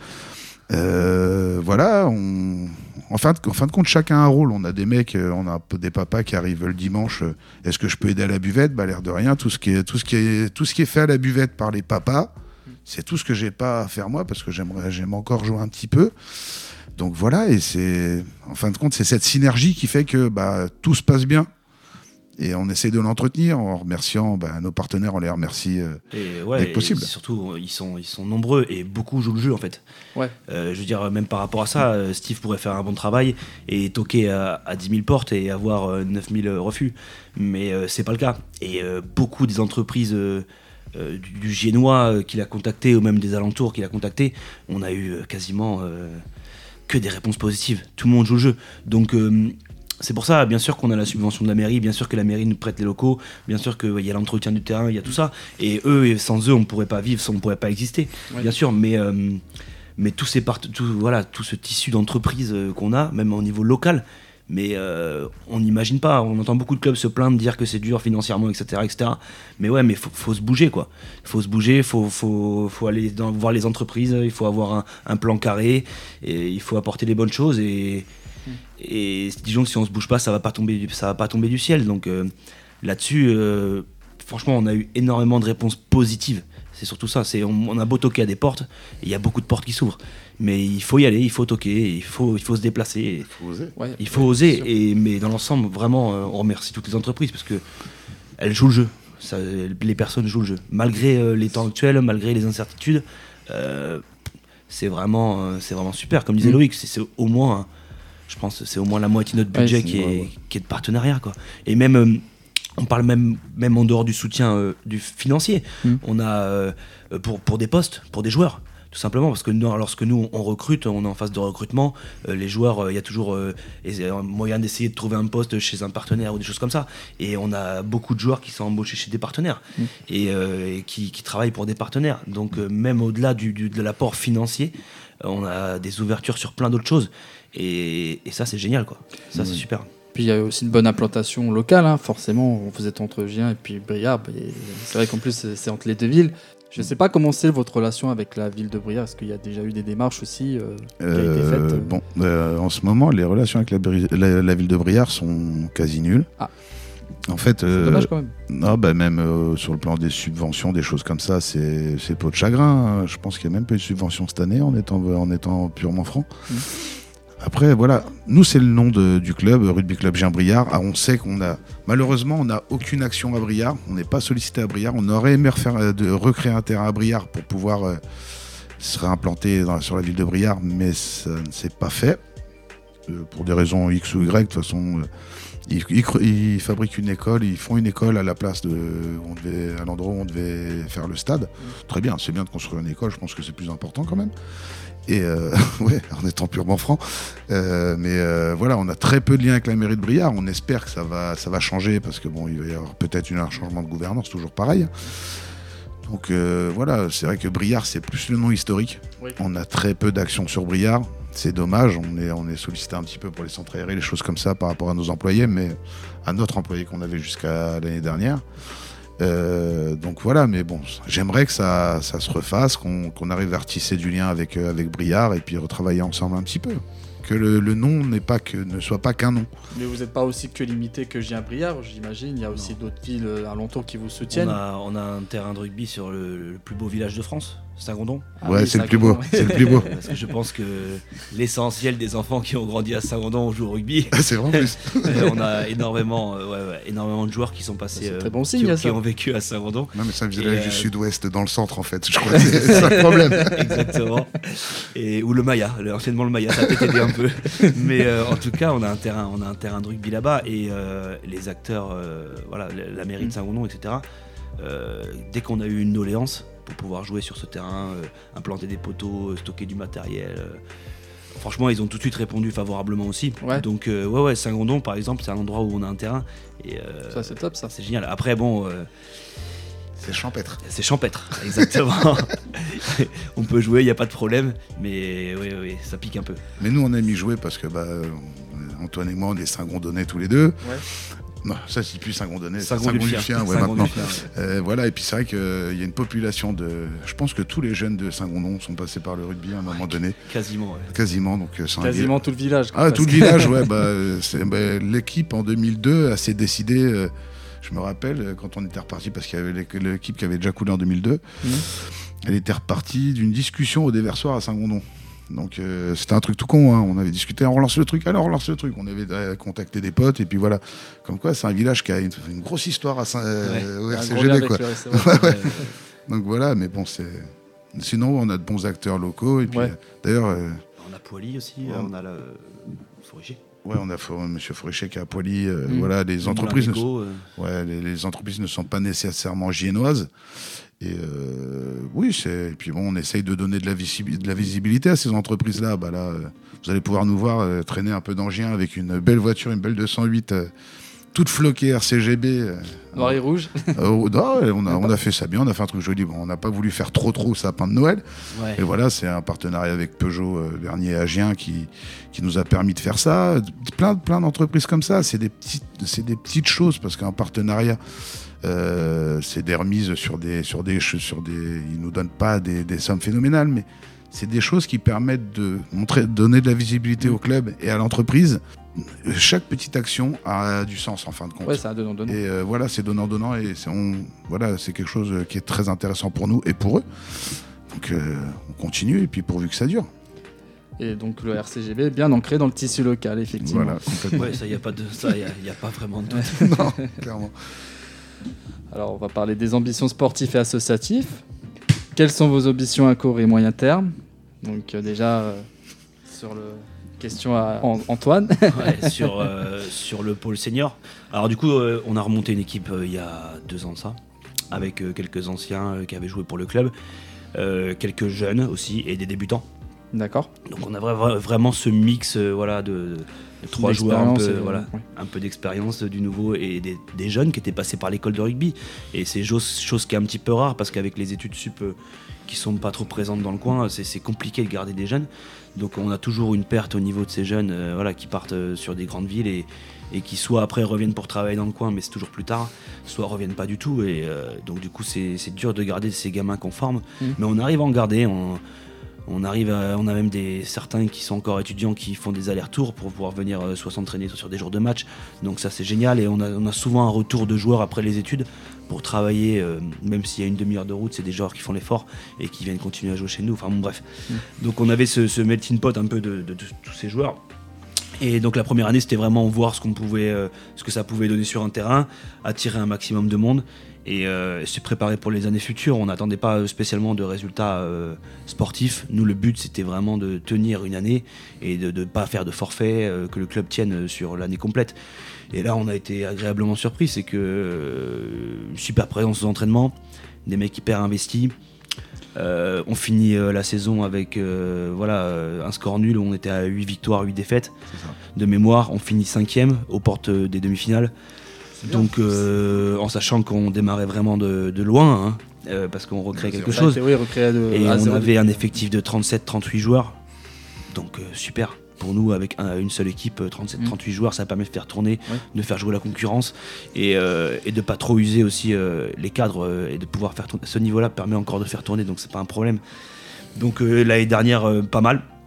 Speaker 5: Euh, voilà, on... en, fin de... en fin de compte, chacun a un rôle. On a des mecs, euh, on a des papas qui arrivent le dimanche. Euh, est-ce que je peux aider à la buvette ? Bah, l'air de rien. Tout ce qui est, tout ce qui est, tout ce qui est fait à la buvette par les papas, c'est tout ce que j'ai pas à faire moi parce que j'aimerais, j'aime encore jouer un petit peu. Donc voilà, et c'est, en fin de compte, c'est cette synergie qui fait que bah, tout se passe bien. Et on essaie de l'entretenir en remerciant bah, nos partenaires, on les remercie euh,
Speaker 6: Et ouais,
Speaker 5: dès que possible.
Speaker 6: et surtout, ils sont, ils sont nombreux et beaucoup jouent le jeu en fait.
Speaker 4: Ouais.
Speaker 6: Euh, je veux dire, même par rapport à ça, euh, Steve pourrait faire un bon travail et toquer à, à dix mille portes et avoir euh, neuf mille refus. Mais euh, c'est pas le cas. Et euh, beaucoup des entreprises euh, euh, du, du Génois euh, qu'il a contacté ou même des alentours qu'il a contacté, on a eu euh, quasiment euh, que des réponses positives. Tout le monde joue le jeu. Donc. Euh, C'est pour ça, bien sûr qu'on a la subvention de la mairie, bien sûr que la mairie nous prête les locaux, bien sûr qu'il y a l'entretien du terrain, il y a tout ça. Et eux, sans eux, on ne pourrait pas vivre, on ne pourrait pas exister, ouais. Bien sûr. Mais, euh, mais tous ces part- tout, voilà, tout ce tissu d'entreprise euh, qu'on a, même au niveau local, mais euh, on n'imagine pas. On entend beaucoup de clubs se plaindre, dire que c'est dur financièrement, et cetera, et cetera. Mais ouais, mais faut, faut se bouger, quoi. Il faut se bouger, faut, faut, faut aller dans, voir les entreprises, il faut avoir un, un plan carré, et il faut apporter les bonnes choses et Et disons que si on se bouge pas, ça va pas tomber du, ça va pas tomber du ciel. Donc euh, là-dessus, euh, franchement, on a eu énormément de réponses positives. C'est surtout ça. C'est, on, on a beau toquer à des portes, il y a beaucoup de portes qui s'ouvrent. Mais il faut y aller, il faut toquer, il faut, il faut se déplacer.
Speaker 5: Il faut oser.
Speaker 4: Ouais,
Speaker 6: il faut
Speaker 4: ouais,
Speaker 6: oser. Et, mais dans l'ensemble, vraiment, euh, on remercie toutes les entreprises parce que elles jouent le jeu. Ça, les personnes jouent le jeu. Malgré euh, les temps actuels, malgré les incertitudes, euh, c'est vraiment, euh, c'est vraiment super. Comme disait mmh. Loïc, c'est, c'est au moins. Je pense que c'est au moins la moitié de notre budget ouais, qui, est, ouais. qui est de partenariat, quoi. Et même, euh, on parle même, même en dehors du soutien euh, du financier. Mmh. On a euh, pour, pour des postes, pour des joueurs, tout simplement. Parce que nous, lorsque nous, on recrute, on est en phase de recrutement, euh, les joueurs, il euh, y a toujours euh, un moyen d'essayer de trouver un poste chez un partenaire ou des choses comme ça. Et on a beaucoup de joueurs qui sont embauchés chez des partenaires mmh. et, euh, et qui, qui travaillent pour des partenaires. Donc, euh, même au-delà du, du, de l'apport financier, euh, on a des ouvertures sur plein d'autres choses. Et, et ça, c'est génial, quoi. Ça, mmh. c'est super.
Speaker 4: Puis il y a aussi une bonne implantation locale, hein. Forcément. Vous êtes entre Gien et puis Briare. Et c'est vrai qu'en plus, c'est, c'est entre les deux villes. Je ne sais pas comment c'est votre relation avec la ville de Briare. Est-ce qu'il y a déjà eu des démarches aussi euh, qui
Speaker 5: euh,
Speaker 4: ont été faites euh...
Speaker 5: Bon, euh, en ce moment, les relations avec la, la, la ville de Briare sont quasi nulles. Ah. En fait,
Speaker 4: c'est euh, dommage quand même.
Speaker 5: Non, bah même euh, sur le plan des subventions, des choses comme ça, c'est, c'est peau de chagrin. Hein. Je pense qu'il n'y a même pas eu de subvention cette année, en étant, en étant purement franc. Mmh. Après, voilà, nous, c'est le nom de, du club, Rugby Club Gien-Briare. Ah, on sait qu'on a, malheureusement, on n'a aucune action à Briare. On n'est pas sollicité à Briare. On aurait aimé refaire, de recréer un terrain à Briare pour pouvoir euh, se réimplanter dans, sur la ville de Briare, mais ça ne s'est pas fait. Euh, pour des raisons X ou Y, de toute façon, euh, ils, ils, ils fabriquent une école, ils font une école à la place de, on devait, à l'endroit où on devait faire le stade. Mmh. Très bien, c'est bien de construire une école, je pense que c'est plus important quand même. Et euh, ouais, en étant purement franc, euh, mais euh, voilà, on a très peu de liens avec la mairie de Briare. On espère que ça va, ça va changer parce que bon, il va y avoir peut-être une, un changement de gouvernance, toujours pareil. Donc euh, voilà, c'est vrai que Briare, c'est plus le nom historique. Oui. On a très peu d'actions sur Briare. C'est dommage, on est, on est sollicité un petit peu pour les centres aérés, les choses comme ça par rapport à nos employés, mais à notre employé qu'on avait jusqu'à l'année dernière. Euh, donc voilà, mais bon, j'aimerais que ça, ça se refasse, qu'on, qu'on arrive à retisser du lien avec, euh, avec Briare et puis retravailler ensemble un petit peu. que le, le nom n'est pas que, ne soit pas qu'un nom.
Speaker 4: Mais vous n'êtes pas aussi que limité que Gien-Briard, j'imagine. Il y a aussi non. d'autres villes alentours qui vous soutiennent.
Speaker 6: On a, on a un terrain de rugby sur le, le plus beau village de France, Saint-Gondon.
Speaker 5: Ah ouais, oui, c'est, le plus beau. c'est le plus beau.
Speaker 6: Parce que je pense que l'essentiel des enfants qui ont grandi à Saint-Gondon jouent au rugby.
Speaker 5: C'est vrai en plus.
Speaker 6: On a énormément, euh, ouais, ouais, énormément de joueurs qui sont passés,
Speaker 4: c'est très bon signe,
Speaker 6: euh,
Speaker 4: qui,
Speaker 6: qui ont vécu à Saint-Gondon.
Speaker 5: Non, mais c'est un village du euh... sud-ouest, dans le centre en fait. Je crois que c'est, c'est un problème.
Speaker 6: Exactement. Et, ou le Maya, anciennement le Maya, ça a peut-être aidé un peu. Mais euh, en tout cas, on a un terrain, on a un terrain de rugby là-bas et euh, les acteurs, euh, voilà, la mairie de Saint-Gondon, et cetera. Euh, dès qu'on a eu une doléance pour pouvoir jouer sur ce terrain, euh, implanter des poteaux, euh, stocker du matériel. Euh, franchement, ils ont tout de suite répondu favorablement aussi. Ouais. Donc, euh, ouais, ouais, Saint-Gondon, par exemple, c'est un endroit où on a un terrain. Et, euh,
Speaker 4: ça, c'est top, ça.
Speaker 6: C'est génial. Après, bon. Euh,
Speaker 5: c'est champêtre.
Speaker 6: C'est champêtre, exactement. On peut jouer, il n'y a pas de problème, mais oui, oui, ça pique un peu.
Speaker 5: Mais nous, on aime y jouer parce que bah, Antoine et moi, on est Saint-Gondonnais tous les deux.
Speaker 4: Ouais.
Speaker 5: Non, ça c'est plus Saint-Gondonnais, c'est
Speaker 6: Saint-Gondufien,
Speaker 5: Saint-Gondufien, ouais, maintenant. Ouais. Euh, voilà, et puis c'est vrai qu'il euh, y a une population de. Je pense que tous les jeunes de Saint-Gondon sont passés par le rugby à un moment
Speaker 6: ouais,
Speaker 5: donné.
Speaker 6: Quasiment, ouais.
Speaker 5: Quasiment, donc c'est
Speaker 4: Quasiment
Speaker 5: un...
Speaker 4: tout le village.
Speaker 5: Ah, tout le village, ouais. Bah, c'est, bah, l'équipe en deux mille deux s'est décidée. Euh, je me rappelle quand on était reparti, parce qu'il y avait l'équipe qui avait déjà coulé en deux mille deux, mmh. elle était repartie d'une discussion au déversoir à Saint-Gondon. Donc euh, c'était un truc tout con, hein. On avait discuté, on relance le truc, alors on relance le truc. On avait euh, contacté des potes et puis voilà. Comme quoi, c'est un village qui a une, une grosse histoire à Saint, euh, ouais, au R C G B, quoi. Le ouais, ouais. Donc voilà, mais bon, c'est. Sinon, on a de bons acteurs locaux et puis ouais. euh, d'ailleurs. Euh...
Speaker 6: On a Poily aussi, ouais. on a le Foriché.
Speaker 5: Ouais, on a M. Foriché qui est à Poily. Euh, mmh. Voilà, les entreprises, ne sont... euh... ouais, les, les entreprises ne sont pas nécessairement giennoises. Et euh, oui, c'est... Et puis bon, on essaye de donner de la, visi... de la visibilité à ces entreprises-là. Bah là, euh, vous allez pouvoir nous voir euh, traîner un peu d'engin avec une belle voiture, une belle deux cent huit, euh, toute floquée R C G B. Euh,
Speaker 4: Noir et rouge.
Speaker 5: euh, non, on, a, on a fait ça bien, on a fait un truc joli. Bon, on n'a pas voulu faire trop trop sapin de Noël. Ouais. Et voilà, c'est un partenariat avec Peugeot euh, Bernier Agien qui, qui nous a permis de faire ça. Plein, plein d'entreprises comme ça, c'est des petites, c'est des petites choses parce qu'un partenariat. Euh, c'est des remises sur des, sur des, sur des, ils nous donnent pas des, des sommes phénoménales, mais c'est des choses qui permettent de montrer, de donner de la visibilité au club et à l'entreprise. Chaque petite action a du sens en fin de compte.
Speaker 4: Ouais, c'est un donnant-donnant.
Speaker 5: Et euh, voilà, c'est donnant-donnant et c'est, on, voilà, c'est quelque chose qui est très intéressant pour nous et pour eux. Donc euh, on continue et puis pourvu que ça dure.
Speaker 4: Et donc le R C G B est bien ancré dans le tissu local, effectivement.
Speaker 5: Voilà, complètement.
Speaker 6: Ouais, ça, il n'y a pas de, ça, il y, y a pas vraiment de doute.
Speaker 5: Non, clairement.
Speaker 4: Alors, on va parler des ambitions sportives et associatives. Quelles sont vos ambitions à court et moyen terme ? Donc, euh, déjà, euh, sur le question à Antoine.
Speaker 6: Ouais, sur, euh, sur le pôle senior. Alors, du coup, euh, on a remonté une équipe euh, il y a deux ans de ça, avec euh, quelques anciens euh, qui avaient joué pour le club, euh, quelques jeunes aussi et des débutants.
Speaker 4: D'accord.
Speaker 6: Donc, on a vra- vraiment ce mix euh, voilà, de. Trois joueurs un peu, voilà, ouais. un peu d'expérience, du nouveau et des, des jeunes qui étaient passés par l'école de rugby. Et c'est chose, chose qui est un petit peu rare parce qu'avec les études sup euh, qui sont pas trop présentes dans le coin, c'est, c'est compliqué de garder des jeunes. Donc on a toujours une perte au niveau de ces jeunes euh, voilà, qui partent euh, sur des grandes villes et, et qui soit après reviennent pour travailler dans le coin, mais c'est toujours plus tard, soit reviennent pas du tout. Et euh, donc du coup c'est, c'est dur de garder ces gamins qu'on forme, mmh. mais on arrive à en garder. On, On arrive à, on a même des, certains qui sont encore étudiants qui font des allers-retours pour pouvoir venir euh, soit s'entraîner soit sur des jours de match. Donc ça c'est génial et on a, on a souvent un retour de joueurs après les études pour travailler, euh, même s'il y a une demi-heure de route, c'est des joueurs qui font l'effort et qui viennent continuer à jouer chez nous. Enfin bon bref. Mmh. Donc on avait ce, ce melting pot un peu de, de, de, de tous ces joueurs. Et donc la première année c'était vraiment voir ce qu'on pouvait, euh, ce que ça pouvait donner sur un terrain, attirer un maximum de monde. Et euh, se préparer pour les années futures. On n'attendait pas spécialement de résultats euh, sportifs. Nous, le but, c'était vraiment de tenir une année et de ne pas faire de forfait, euh, que le club tienne sur l'année complète. Et là, on a été agréablement surpris. C'est que euh, super présence aux entraînements, des mecs hyper investis. Euh, on finit euh, la saison avec euh, voilà, euh, un score nul. On était à huit victoires, huit défaites. De mémoire, on finit cinquième aux portes des demi-finales. Donc euh, en sachant qu'on démarrait vraiment de, de loin, hein, euh, parce qu'on recrée quelque chose.
Speaker 4: Été, oui, de,
Speaker 6: et on avait un effectif de trente-sept trente-huit joueurs. Donc euh, super. Pour nous, avec un, une seule équipe, trente-sept trente-huit mmh. joueurs, ça permet de faire tourner, ouais. de faire jouer la concurrence et, euh, et de ne pas trop user aussi euh, les cadres euh, et de pouvoir faire tourner. Ce niveau-là permet encore de faire tourner, donc c'est pas un problème. Donc euh, l'année dernière, euh, pas mal.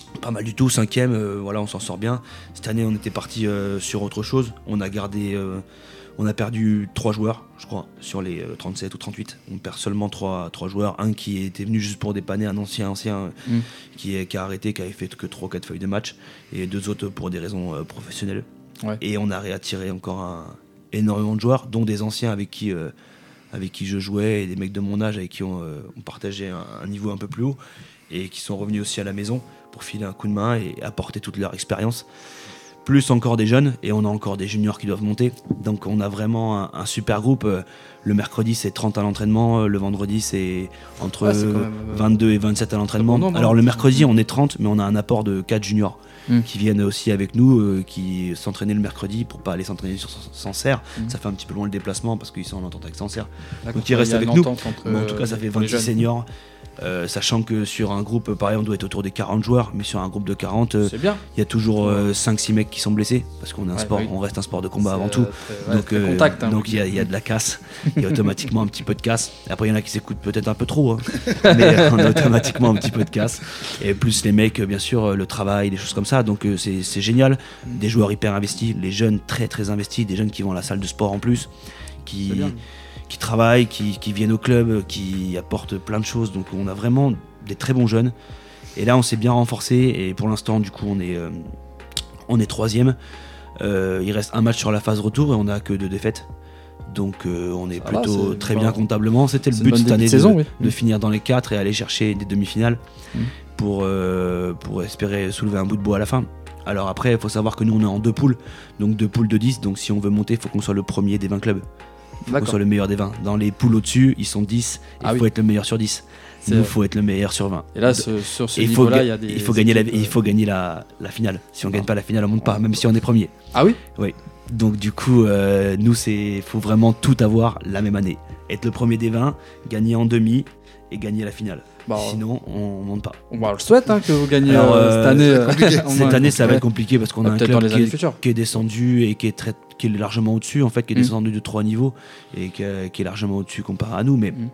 Speaker 6: Pas mal du tout, cinquième, euh, voilà, on s'en sort bien. Cette année, on était parti euh, sur autre chose. On a gardé, euh, on a perdu trois joueurs, je crois, sur les euh, trente-sept ou trente-huit. On perd seulement trois joueurs. Un qui était venu juste pour dépanner, un ancien ancien mm. qui, est, qui a arrêté, qui avait fait que trois ou quatre feuilles de match, et deux autres pour des raisons euh, professionnelles. Ouais. Et on a réattiré encore un, énormément de joueurs, dont des anciens avec qui, euh, avec qui je jouais, et des mecs de mon âge avec qui on, euh, on partageait un, un niveau un peu plus haut, et qui sont revenus aussi à la maison pour filer un coup de main et apporter toute leur expérience. Plus encore des jeunes, et on a encore des juniors qui doivent monter. Donc on a vraiment un, un super groupe. Le mercredi, c'est trente à l'entraînement. Le vendredi, c'est entre ah, c'est même, euh, vingt-deux et vingt-sept à l'entraînement. Bon, non, Alors le mercredi, on est trente, mais on a un apport de quatre juniors mmh. qui viennent aussi avec nous, euh, qui s'entraînaient le mercredi pour pas aller s'entraîner sur Sancerre. Mmh. Ça fait un petit peu loin le déplacement parce qu'ils sont en entente avec Sancerre. Donc ils restent avec nous. Entre, bon, en tout cas, ça fait vingt-six seniors. Euh, sachant que sur un groupe, pareil, on doit être autour des quarante joueurs, mais sur un groupe de quarante, il euh, y a toujours euh, cinq six mecs qui sont blessés, parce qu'on est un ouais, sport, oui. on reste un sport de combat c'est avant tout. Très, ouais, donc il contact, hein, donc, y, y a de la casse, il y a automatiquement un petit peu de casse. Après, il y en a qui s'écoutent peut-être un peu trop, hein, mais on a automatiquement un petit peu de casse. Et plus les mecs, bien sûr, le travail, des choses comme ça. Donc c'est, c'est génial. Des joueurs hyper investis, les jeunes très très investis, des jeunes qui vont à la salle de sport en plus, qui. qui travaillent, qui, qui viennent au club, qui apportent plein de choses. Donc on a vraiment des très bons jeunes. Et là, on s'est bien renforcé. Et pour l'instant, du coup, on est, euh, on est troisième. Euh, il reste un match sur la phase retour et on n'a que deux défaites. Donc euh, on est ça plutôt va, très bien comptablement. C'était le but cette année de, saison, oui. de finir dans les quatre et aller chercher des demi-finales mmh. pour, euh, pour espérer soulever un bout de bois à la fin. Alors après, il faut savoir que nous, on est en deux poules. Donc deux poules de dix. Donc si on veut monter, il faut qu'on soit le premier des vingt clubs. Il faut qu'on soit le meilleur des vingt. Dans les poules au-dessus, ils sont dix. Il ah faut oui. être le meilleur sur dix. C'est Nous, il faut être le meilleur sur vingt.
Speaker 4: Et là, ce, sur ce niveau-là, il y a des.
Speaker 6: Il faut gagner, la, il faut gagner la, la finale. Si on ne gagne pas la finale, on ne monte pas, même si on est premier.
Speaker 4: Ah oui
Speaker 6: Oui. Donc, du coup, euh, nous, il faut vraiment tout avoir la même année. Être le premier des vingt, gagner en demi et gagner la finale. Bon, Sinon, on ne monte pas.
Speaker 4: On le souhaite hein, que vous gagnez Alors, euh, cette année.
Speaker 6: Euh, cette année, ça va être compliqué parce qu'on a un club qui est, qui est descendu et qui est, très, qui est largement au-dessus, en fait, qui est mmh. descendu de trois niveaux et qui est, qui est largement au-dessus comparé à nous. Mais, mmh.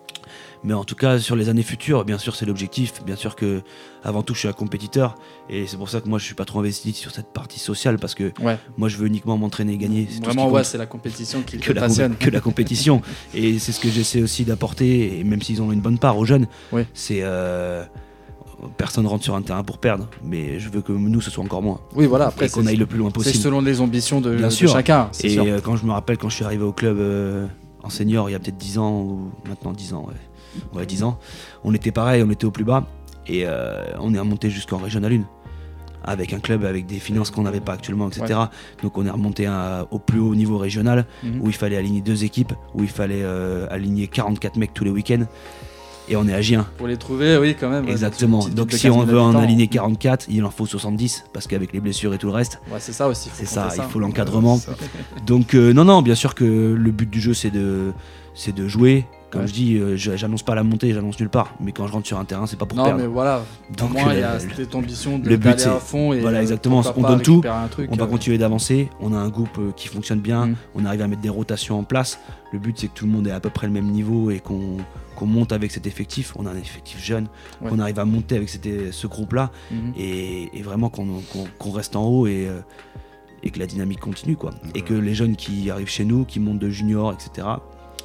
Speaker 6: mais en tout cas, sur les années futures, bien sûr, c'est l'objectif. Bien sûr que, avant tout, je suis un compétiteur et c'est pour ça que moi, je suis pas trop investi sur cette partie sociale parce que ouais. moi, je veux uniquement m'entraîner et gagner.
Speaker 4: C'est Vraiment, ouais, c'est la compétition qui te passionne.
Speaker 6: Que la compétition. Et c'est ce que j'essaie aussi d'apporter, et même s'ils ont une bonne part aux jeunes, ouais. c'est. Euh, Personne rentre sur un terrain pour perdre, mais je veux que nous ce soit encore moins.
Speaker 4: Oui, voilà. Après,
Speaker 6: et qu'on aille le plus loin possible.
Speaker 4: C'est selon les ambitions de, de chacun.
Speaker 6: Et sûr. quand je me rappelle, quand je suis arrivé au club euh, en senior, il y a peut-être dix ans, ou maintenant dix ans, ouais, ouais dix ans, on était pareil, on était au plus bas, et euh, on est remonté jusqu'en Régional un, avec un club avec des finances qu'on n'avait pas actuellement, et cetera. Ouais. Donc on est remonté à, au plus haut niveau régional, mm-hmm. où il fallait aligner deux équipes, où il fallait euh, aligner quarante-quatre mecs tous les week-ends. Et on est à J un.
Speaker 4: Pour les trouver, oui, quand même.
Speaker 6: Exactement. Ouais, donc si on veut en aligner quarante-quatre, il en faut soixante-dix, parce qu'avec les blessures et tout le reste.
Speaker 4: Ouais, c'est ça aussi.
Speaker 6: C'est ça, ça, il faut l'encadrement. Ouais, donc euh, non, non, bien sûr que le but du jeu, c'est de, c'est de jouer. Comme ouais. je dis, euh, j'annonce pas la montée, j'annonce nulle part. Mais quand je rentre sur un terrain, c'est pas pour
Speaker 4: non,
Speaker 6: perdre.
Speaker 4: Non, mais voilà. Donc, au moins, il y a cette ambition de, d'aller à fond. Et
Speaker 6: voilà, exactement. On donne tout. Truc, on va euh... continuer d'avancer. On a un groupe euh, qui fonctionne bien. Mm. On arrive à mettre des rotations en place. Le but, c'est que tout le monde est à peu près le même niveau et qu'on, qu'on monte avec cet effectif. On a un effectif jeune. Ouais. Qu'on arrive à monter avec cette, ce groupe-là. Mm. Et, et vraiment qu'on, qu'on, qu'on reste en haut et, euh, et que la dynamique continue, quoi. Ouais. Et que les jeunes qui arrivent chez nous, qui montent de junior, et cetera,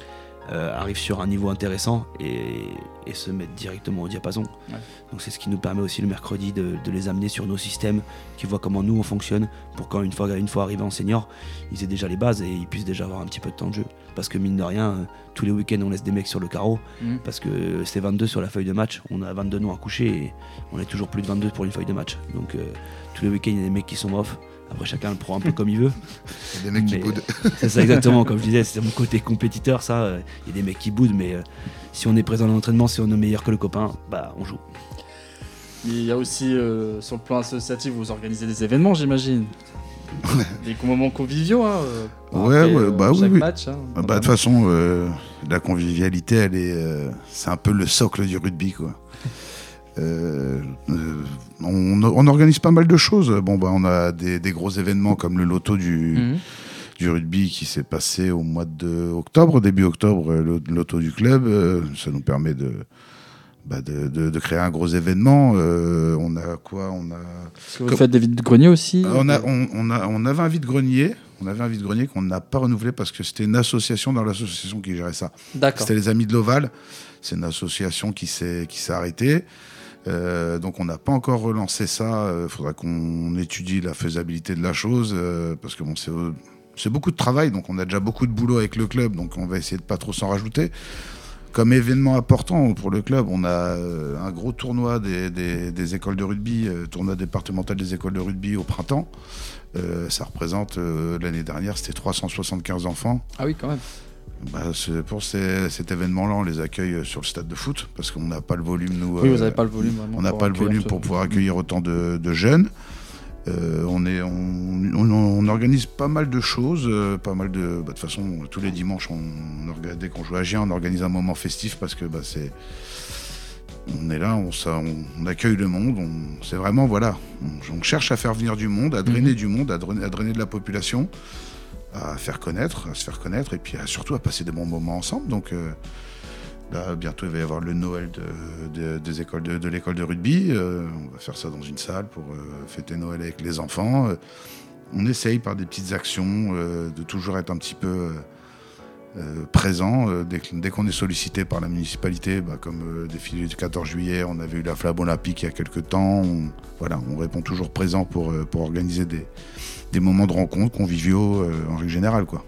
Speaker 6: Euh, arrivent sur un niveau intéressant et, et se mettent directement au diapason. Ouais. Donc c'est ce qui nous permet aussi le mercredi de, de les amener sur nos systèmes, qui voient comment nous on fonctionne, pour quand une fois, une fois arrivés en senior, ils aient déjà les bases et ils puissent déjà avoir un petit peu de temps de jeu. Parce que mine de rien, euh, tous les week-ends on laisse des mecs sur le carreau, mmh. parce que c'est vingt-deux sur la feuille de match, on a vingt-deux noms à coucher et on est toujours plus de vingt-deux pour une feuille de match. Donc euh, tous les week-ends il y a des mecs qui sont off. Après, chacun le prend un peu comme il veut.
Speaker 5: Il y a des mecs mais, qui boudent.
Speaker 6: C'est ça, exactement. Comme je disais, c'est mon côté compétiteur, ça. Il euh, y a des mecs qui boudent, mais euh, si on est présent dans l'entraînement, si on est meilleur que le copain, bah, on joue.
Speaker 4: Il y a aussi, euh, sur le plan associatif, vous organisez des événements, j'imagine. Ouais. Des moments conviviaux, hein.
Speaker 5: Ouais, après, ouais, bah
Speaker 4: euh,
Speaker 5: oui. oui.
Speaker 4: Match, hein,
Speaker 5: bah, de toute façon, euh, la convivialité, elle est, euh, c'est un peu le socle du rugby, quoi. Euh, euh, on, on organise pas mal de choses. Bon, bah, on a des, des gros événements comme le loto du, mmh. du rugby qui s'est passé au mois de octobre, début octobre, le loto du club. Euh, ça nous permet de, bah de, de, de créer un gros événement. Euh, on a quoi on a...
Speaker 4: Est-ce que vous Comme... faites des vides-greniers aussi
Speaker 5: on, a, on, on, a, on avait un vide-grenier, on avait un vide-grenier qu'on n'a pas renouvelé parce que c'était une association dans l'association qui gérait ça.
Speaker 4: D'accord.
Speaker 5: C'était les Amis de l'Oval. C'est une association qui s'est, qui s'est arrêtée. Euh, donc on n'a pas encore relancé ça. Il euh, faudra qu'on étudie la faisabilité de la chose euh, parce que bon, c'est, c'est beaucoup de travail. Donc on a déjà beaucoup de boulot avec le club. Donc on va essayer de pas trop s'en rajouter. Comme événement important pour le club, on a euh, un gros tournoi des, des, des écoles de rugby, euh, tournoi départemental des écoles de rugby au printemps. Euh, ça représente, euh, l'année dernière, c'était trois cent soixante-quinze enfants.
Speaker 4: Ah oui, quand même.
Speaker 5: Bah, c'est pour ces, cet événement-là, on les accueille sur le stade de foot parce qu'on n'a pas le volume, nous.
Speaker 4: Oui, vous n'avez pas le volume.
Speaker 5: On n'a pas le volume pour pouvoir accueillir autant de, de jeunes. Euh, on, est, on, on, on organise pas mal de choses, euh, pas mal de. Bah, de toute façon, tous les dimanches, on, on, dès qu'on joue à Gien, on organise un moment festif parce que bah, c'est. On est là, on, ça, on, on accueille le monde. On, c'est vraiment voilà, on, on cherche à faire venir du monde, à drainer mmh. du monde, à drainer, à drainer de la population, à faire connaître, à se faire connaître, et puis à, surtout à passer des bons moments ensemble. Donc euh, là, bientôt, il va y avoir le Noël de, de, des écoles de, de l'école de rugby. Euh, on va faire ça dans une salle pour euh, fêter Noël avec les enfants. Euh, on essaye par des petites actions euh, de toujours être un petit peu euh, euh, présent. Euh, dès, dès qu'on est sollicité par la municipalité, bah, comme euh, défilé du quatorze juillet, on avait eu la flamme olympique il y a quelques temps. On, voilà, on répond toujours présent pour, euh, pour organiser des des moments de rencontre conviviaux euh, en règle générale, quoi.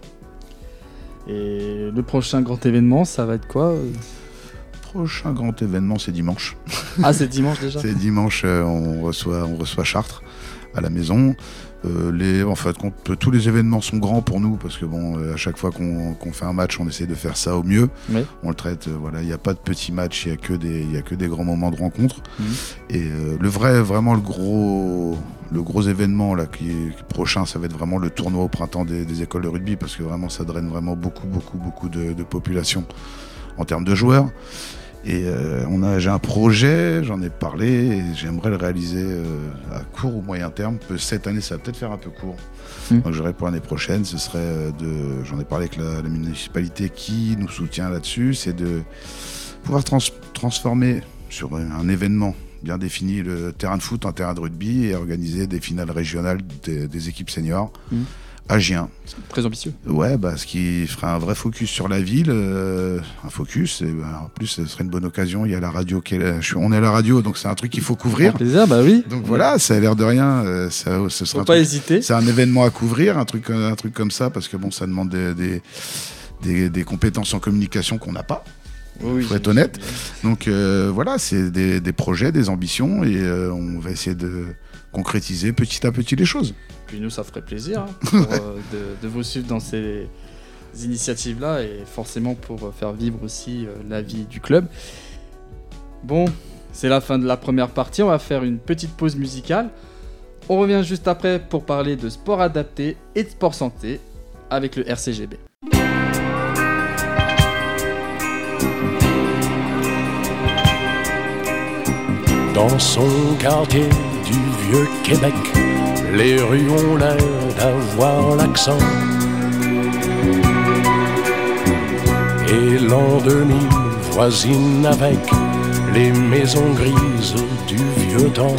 Speaker 4: Et le prochain grand événement, ça va être quoi ?
Speaker 5: Le prochain grand événement, c'est dimanche.
Speaker 4: Ah, c'est dimanche déjà ?
Speaker 5: C'est dimanche, euh, on reçoit, on reçoit Chartres à la maison. Euh, les, en fait, tous les événements sont grands pour nous parce que bon, euh, à chaque fois qu'on, qu'on fait un match, on essaie de faire ça au mieux. Oui. On le traite, euh, voilà, il n'y a pas de petits matchs, il n'y a que des, il y a que des grands moments de rencontre. Mmh. Et euh, le vrai, vraiment le gros, le gros événement là qui est prochain, ça va être vraiment le tournoi au printemps des, des écoles de rugby parce que vraiment, ça draine vraiment beaucoup, beaucoup, beaucoup de, de population en termes de joueurs. Et euh, on a, j'ai un projet, j'en ai parlé, et j'aimerais le réaliser euh, à court ou moyen terme. Cette année, ça va peut-être faire un peu court. Mmh. Donc, je dirais pour l'année prochaine, ce serait de, j'en ai parlé avec la, la municipalité qui nous soutient là-dessus, c'est de pouvoir trans- transformer sur un événement bien défini le terrain de foot en terrain de rugby et organiser des finales régionales des, des équipes seniors. Mmh. À Gien.
Speaker 4: Très ambitieux.
Speaker 5: Ouais, bah, ce qui ferait un vrai focus sur la ville, euh, un focus, et bah, en plus ce serait une bonne occasion, il y a la radio, qui est là, je suis, on est à la radio, donc c'est un truc qu'il faut couvrir.
Speaker 4: Avec plaisir, bah oui.
Speaker 5: Donc voilà, ça a l'air de rien, euh, ça, ce sera
Speaker 4: faut pas
Speaker 5: truc,
Speaker 4: hésiter.
Speaker 5: C'est un événement à couvrir, un truc, un truc comme ça, parce que bon, ça demande des, des, des, des compétences en communication qu'on n'a pas. Il oui, faut être honnête. Donc euh, voilà, c'est des, des projets, des ambitions, et euh, on va essayer de concrétiser petit à petit les choses.
Speaker 4: Puis nous, ça ferait plaisir hein, pour, euh, de, de vous suivre dans ces initiatives-là et forcément pour faire vivre aussi euh, la vie du club. Bon, c'est la fin de la première partie. On va faire une petite pause musicale. On revient juste après pour parler de sport adapté et de sport santé avec le R C G B.
Speaker 1: Dans son quartier du vieux Québec, les rues ont l'air d'avoir l'accent. Et l'an deux mille voisine avec les maisons grises du vieux temps.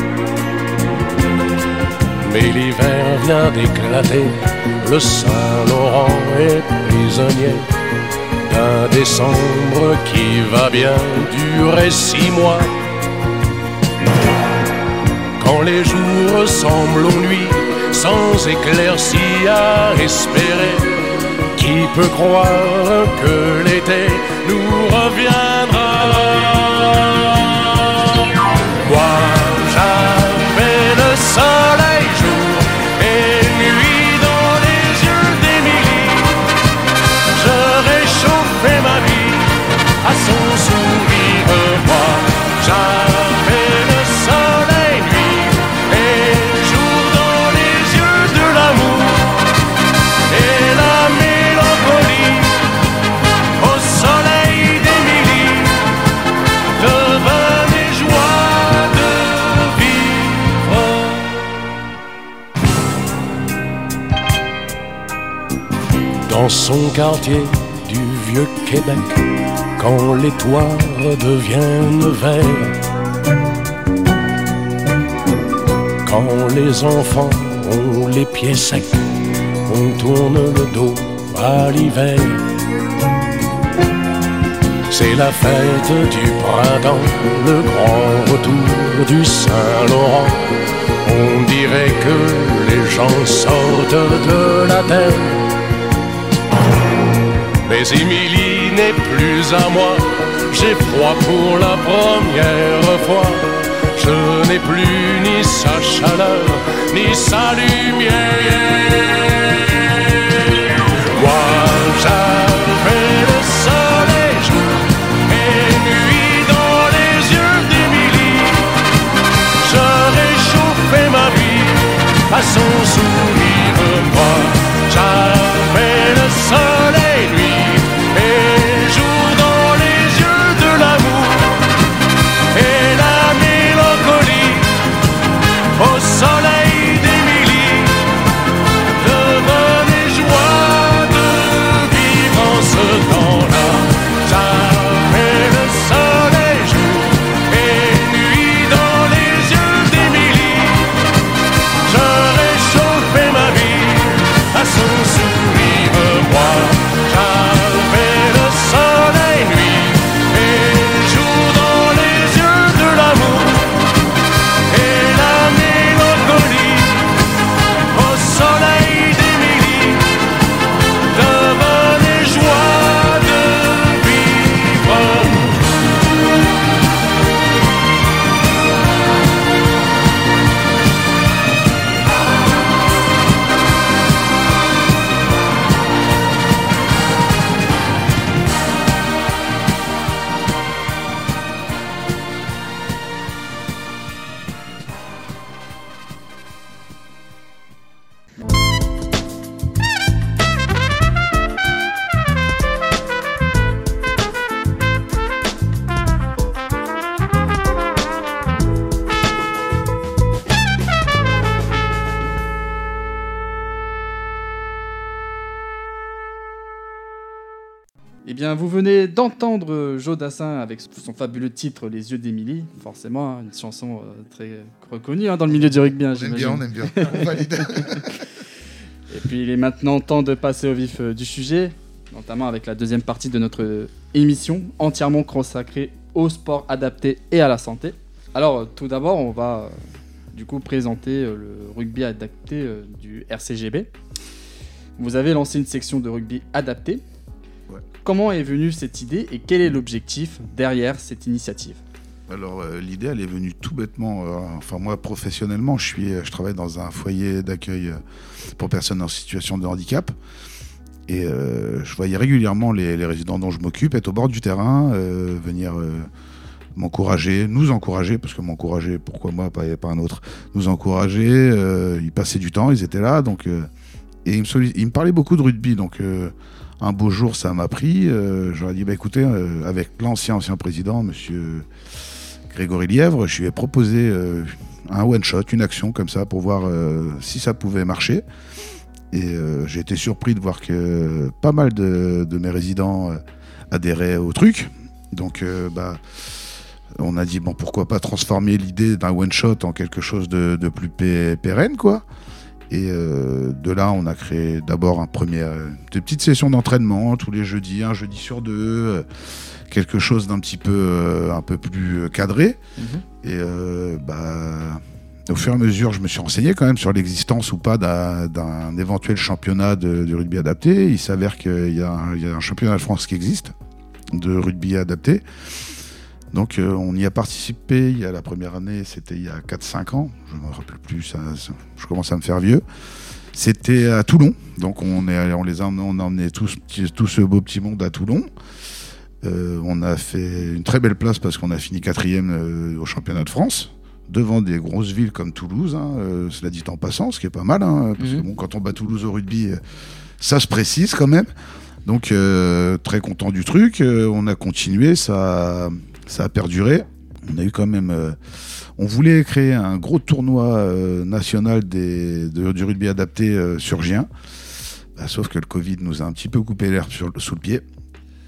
Speaker 1: Mais l'hiver vient d'éclater, le Saint-Laurent est prisonnier d'un décembre qui va bien durer six mois. Quand les jours ressemblent aux nuits, sans éclaircie à espérer, qui peut croire que l'été nous reviendra? Moi, j'avais le soleil jour et nuit dans les yeux d'Émilie. Je réchauffais ma vie à son sourire. Moi, j'avais le soleil nuit et jour dans les yeux de l'amour et la mélancolie au soleil d'Émilie devenait joie de vivre. Dans son quartier du vieux Québec, quand les toits deviennent verts, quand les enfants ont les pieds secs, on tourne le dos à l'hiver. C'est la fête du printemps, le grand retour du Saint-Laurent. On dirait que les gens sortent de la terre. Mais Émilie n'est plus à moi, j'ai froid pour la première fois. Je n'ai plus ni sa chaleur, ni sa lumière. Moi j'avais le soleil jour et nuit dans les yeux d'Émilie. Je réchauffais ma vie à son sourire. Moi j'avais le soleil nuit et jour dans les yeux de l'amour et la mélancolie au soleil d'Émilie devenait joie de vivre en ce temps-là. J'avais le soleil jour et nuit dans les yeux d'Émilie. Je réchauffais ma vie à son sourire. Moi j'avais le soleil nuit et jour dans les yeux de l'amour et la mélancolie au soleil d'Émilie devenait joie de vivre.
Speaker 4: Eh bien, vous venez d'entendre Joe Dassin avec son fabuleux titre Les yeux d'Émilie, forcément, hein, une chanson euh, très reconnue hein, dans le milieu du rugby. Hein,
Speaker 5: On aime bien, on aime bien. On valide.
Speaker 4: Et puis, il est maintenant temps de passer au vif euh, du sujet, notamment avec la deuxième partie de notre euh, émission, entièrement consacrée au sport adapté et à la santé. Alors, euh, tout d'abord, on va euh, du coup présenter euh, le rugby adapté euh, du R C G B. Vous avez lancé une section de rugby adapté.
Speaker 5: Ouais.
Speaker 4: Comment est venue cette idée et quel est l'objectif derrière cette initiative ?
Speaker 5: Alors euh, l'idée, elle est venue tout bêtement. Euh, enfin moi, professionnellement, je suis, je travaille dans un foyer d'accueil euh, pour personnes en situation de handicap. Et euh, je voyais régulièrement les, les résidents dont je m'occupe être au bord du terrain, euh, venir euh, m'encourager, nous encourager, parce que m'encourager, pourquoi moi, pas, pas un autre, nous encourager. Euh, ils passaient du temps, ils étaient là, donc euh, et ils me, sollic- ils me parlaient beaucoup de rugby, donc. Euh, Un beau jour, ça m'a pris. Euh, J'aurais dit, bah, écoutez, euh, avec l'ancien ancien président, monsieur Grégory Lièvre, je lui ai proposé euh, un one-shot, une action comme ça, pour voir euh, si ça pouvait marcher. Et euh, j'ai été surpris de voir que pas mal de, de mes résidents euh, adhéraient au truc. Donc, euh, bah, on a dit, bon, pourquoi pas transformer l'idée d'un one-shot en quelque chose de, de plus pé- pérenne, quoi. Et euh, de là, on a créé d'abord un premier, euh, des petites sessions d'entraînement tous les jeudis, un jeudi sur deux, euh, quelque chose d'un petit peu, euh, un peu plus cadré. Mm-hmm. Et euh, bah, au fur et à mesure, je me suis renseigné quand même sur l'existence ou pas d'un, d'un éventuel championnat de, de rugby adapté. Il s'avère qu'il y a, un, il y a un championnat de France qui existe de rugby adapté. Donc euh, on y a participé, il y a la première année, c'était il y a quatre cinq ans, je ne me rappelle plus, ça, ça, je commence à me faire vieux. C'était à Toulon, donc on, est, on les a emmenés, on a emmené tout, tout ce beau petit monde à Toulon. Euh, on a fait une très belle place parce qu'on a fini quatrième euh, au championnat de France, devant des grosses villes comme Toulouse, hein, euh, cela dit en passant, ce qui est pas mal, hein, parce mmh. que bon, quand on bat Toulouse au rugby, ça se précise quand même. Donc euh, très content du truc, euh, on a continué, ça... Ça a perduré. On a eu quand même. Euh, on voulait créer un gros tournoi euh, national des, de, du rugby adapté euh, sur Gien. Bah, sauf que le Covid nous a un petit peu coupé l'air sur, sous le pied.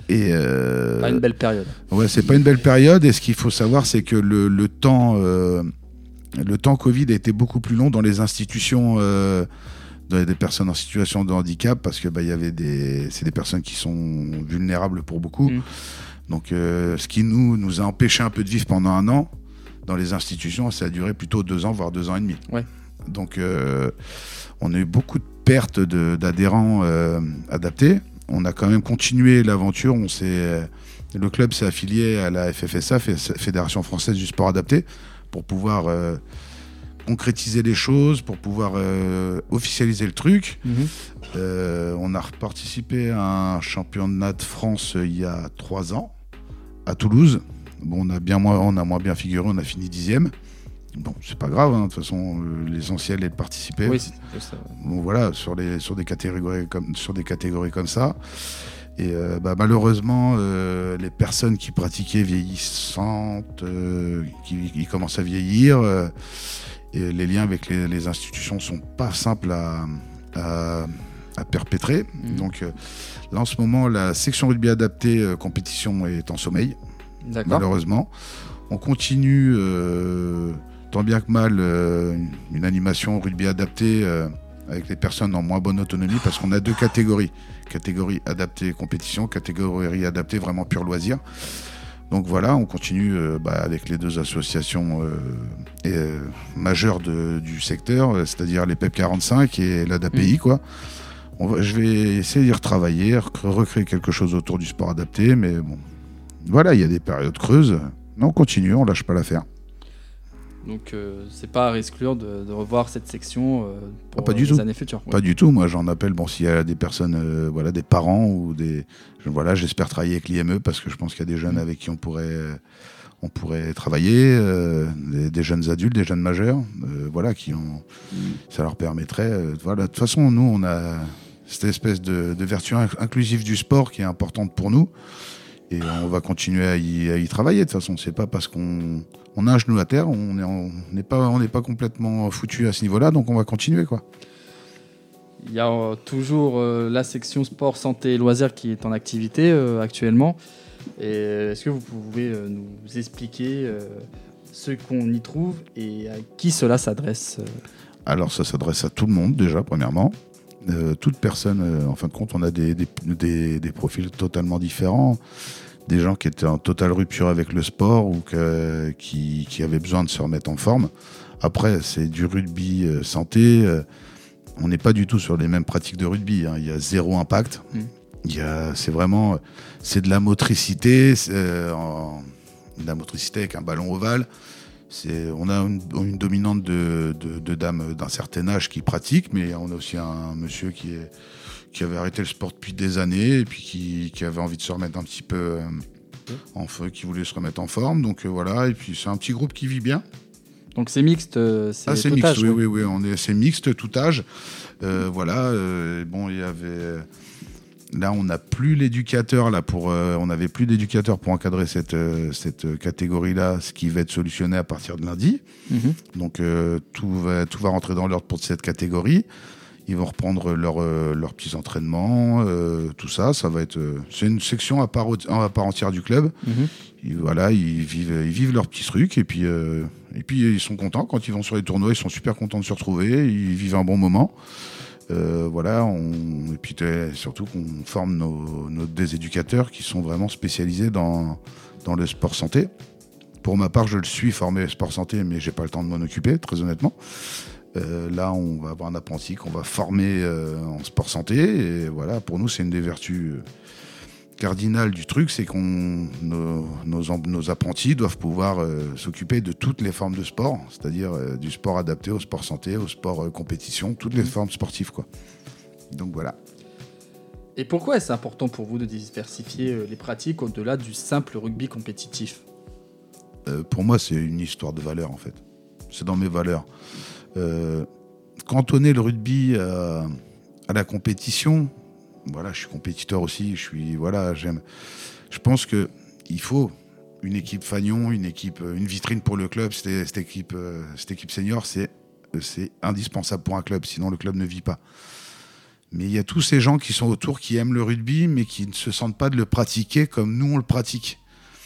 Speaker 5: Et euh,
Speaker 4: Pas une belle période.
Speaker 5: Ouais, c'est pas une belle période. Et ce qu'il faut savoir, c'est que le, le temps, euh, le temps Covid a été beaucoup plus long dans les institutions euh, dans des personnes en situation de handicap, parce que bah, y avait des, c'est des personnes qui sont vulnérables pour beaucoup. Mmh. Donc, euh, ce qui nous, nous a empêché un peu de vivre pendant un an dans les institutions, ça a duré plutôt deux ans, voire deux ans et demi.
Speaker 4: Ouais.
Speaker 5: Donc, euh, on a eu beaucoup de pertes de, d'adhérents euh, adaptés. On a quand même continué l'aventure. On s'est, le club s'est affilié à la F F S A, Fédération Française du Sport Adapté, pour pouvoir euh, concrétiser les choses, pour pouvoir euh, officialiser le truc. Mmh. Euh, on a participé à un championnat de France il y a trois ans, à Toulouse. Bon, on a bien moins, on a moins bien figuré, on a fini dixième. Bon, c'est pas grave, hein. De toute façon, euh, l'essentiel est de participer.
Speaker 4: Oui, c'est ça.
Speaker 5: Bon, voilà, sur, les, sur, des catégories comme, sur des catégories comme ça. Et euh, bah, malheureusement, euh, les personnes qui pratiquaient vieillissantes, euh, qui, qui commencent à vieillir, euh, et les liens avec les, les institutions sont pas simples à, à, à perpétrer. Mmh. Donc euh, là, en ce moment, la section rugby adaptée euh, compétition est en sommeil, malheureusement. On continue... Euh, tant bien que mal, euh, une animation rugby adaptée euh, avec les personnes en moins bonne autonomie, parce qu'on a deux catégories. Catégorie adaptée compétition, catégorie adaptée vraiment pur loisir. Donc voilà, on continue euh, bah, avec les deux associations euh, et, euh, majeures de, du secteur, c'est-à-dire les P E P quarante-cinq et l'A D A P I. Mmh. Quoi. On va, je vais essayer d'y retravailler, recréer quelque chose autour du sport adapté, mais bon, voilà, il y a des périodes creuses. Mais on continue, on lâche pas l'affaire.
Speaker 4: Donc euh, c'est pas à exclure de, de revoir cette section euh, pour
Speaker 5: ah, pas
Speaker 4: euh,
Speaker 5: du
Speaker 4: les
Speaker 5: tout.
Speaker 4: années futures. Ouais.
Speaker 5: Pas du tout. Moi, j'en appelle. Bon, s'il y a des personnes, euh, voilà, des parents ou des, je, voilà, j'espère travailler avec l'I M E, parce que je pense qu'il y a des jeunes mmh. avec qui on pourrait, euh, on pourrait travailler, euh, des, des jeunes adultes, des jeunes majeurs, euh, voilà, qui ont, mmh. ça leur permettrait. Euh, voilà. De toute façon, nous, on a cette espèce de, de vertu inclusive du sport qui est importante pour nous. Et on va continuer à y, à y travailler. De toute façon, c'est pas parce qu'on on a un genou à terre, on n'est pas, on n'est pas complètement foutu à ce niveau-là, donc on va continuer, quoi.
Speaker 4: Il y a euh, toujours euh, la section sport, santé et loisirs qui est en activité euh, actuellement. Et est-ce que vous pouvez euh, nous expliquer euh, ce qu'on y trouve et à qui cela s'adresse euh...
Speaker 5: Alors, ça s'adresse à tout le monde déjà, premièrement. Euh, toute personne, euh, en fin de compte, on a des, des, des, des profils totalement différents. Des gens qui étaient en totale rupture avec le sport ou que, qui, qui avaient besoin de se remettre en forme. Après, c'est du rugby euh, santé. Euh, on n'est pas du tout sur les mêmes pratiques de rugby. Hein. Il y a zéro impact. Mmh. Il y a, c'est vraiment c'est de la motricité. C'est, euh, en, de la motricité avec un ballon ovale. C'est, on a une, une dominante de, de, de dames d'un certain âge qui pratiquent, mais on a aussi un monsieur qui, est, qui avait arrêté le sport depuis des années et puis qui, qui avait envie de se remettre un petit peu euh, en feu, qui voulait se remettre en forme. Donc euh, voilà, et puis c'est un petit groupe qui vit bien.
Speaker 4: Donc c'est mixte, euh, c'est,
Speaker 5: ah, c'est
Speaker 4: tout
Speaker 5: mixte,
Speaker 4: âge,
Speaker 5: oui,
Speaker 4: ouais.
Speaker 5: oui, oui, on est, c'est mixte, tout âge. Euh, voilà, euh, bon, il y avait... Là, on n'a plus l'éducateur. Là, pour, euh, on n'avait plus d'éducateur pour encadrer cette, euh, cette catégorie-là, ce qui va être solutionné à partir de lundi. Mm-hmm. Donc, euh, tout, va, tout va rentrer dans l'ordre pour cette catégorie. Ils vont reprendre leur, euh, leurs petits entraînements, euh, tout ça. Ça va être, euh, c'est une section à part, à part entière du club. Mm-hmm. Ils, voilà, ils vivent, ils vivent leurs petits trucs. Et puis, euh, et puis, ils sont contents. Quand ils vont sur les tournois, ils sont super contents de se retrouver. Ils vivent un bon moment. Euh, voilà, on... et puis surtout qu'on forme nos, nos des éducateurs qui sont vraiment spécialisés dans, dans le sport santé. Pour ma part, je le suis formé sport santé, mais j'ai pas le temps de m'en occuper, très honnêtement. Euh, là, on va avoir un apprenti qu'on va former euh, en sport santé, et voilà, pour nous, c'est une des vertus cardinales du truc, c'est qu'on nos, nos, nos apprentis doivent pouvoir euh, s'occuper de toutes les formes de sport, c'est-à-dire euh, du sport adapté au sport santé, au sport euh, compétition, toutes les formes sportives, quoi. Donc voilà.
Speaker 4: Et pourquoi est-ce important pour vous de diversifier euh, les pratiques au-delà du simple rugby compétitif ?
Speaker 5: euh, Pour moi, c'est une histoire de valeurs, en fait. C'est dans mes valeurs. Euh, cantonner le rugby à, à la compétition... Voilà, je suis compétiteur aussi. Je suis, voilà, j'aime. Je pense que il faut une équipe fanion, une équipe, une vitrine pour le club. Cette, cette équipe, cette équipe senior, c'est, c'est indispensable pour un club. Sinon, le club ne vit pas. Mais il y a tous ces gens qui sont autour, qui aiment le rugby, mais qui ne se sentent pas de le pratiquer comme nous on le pratique.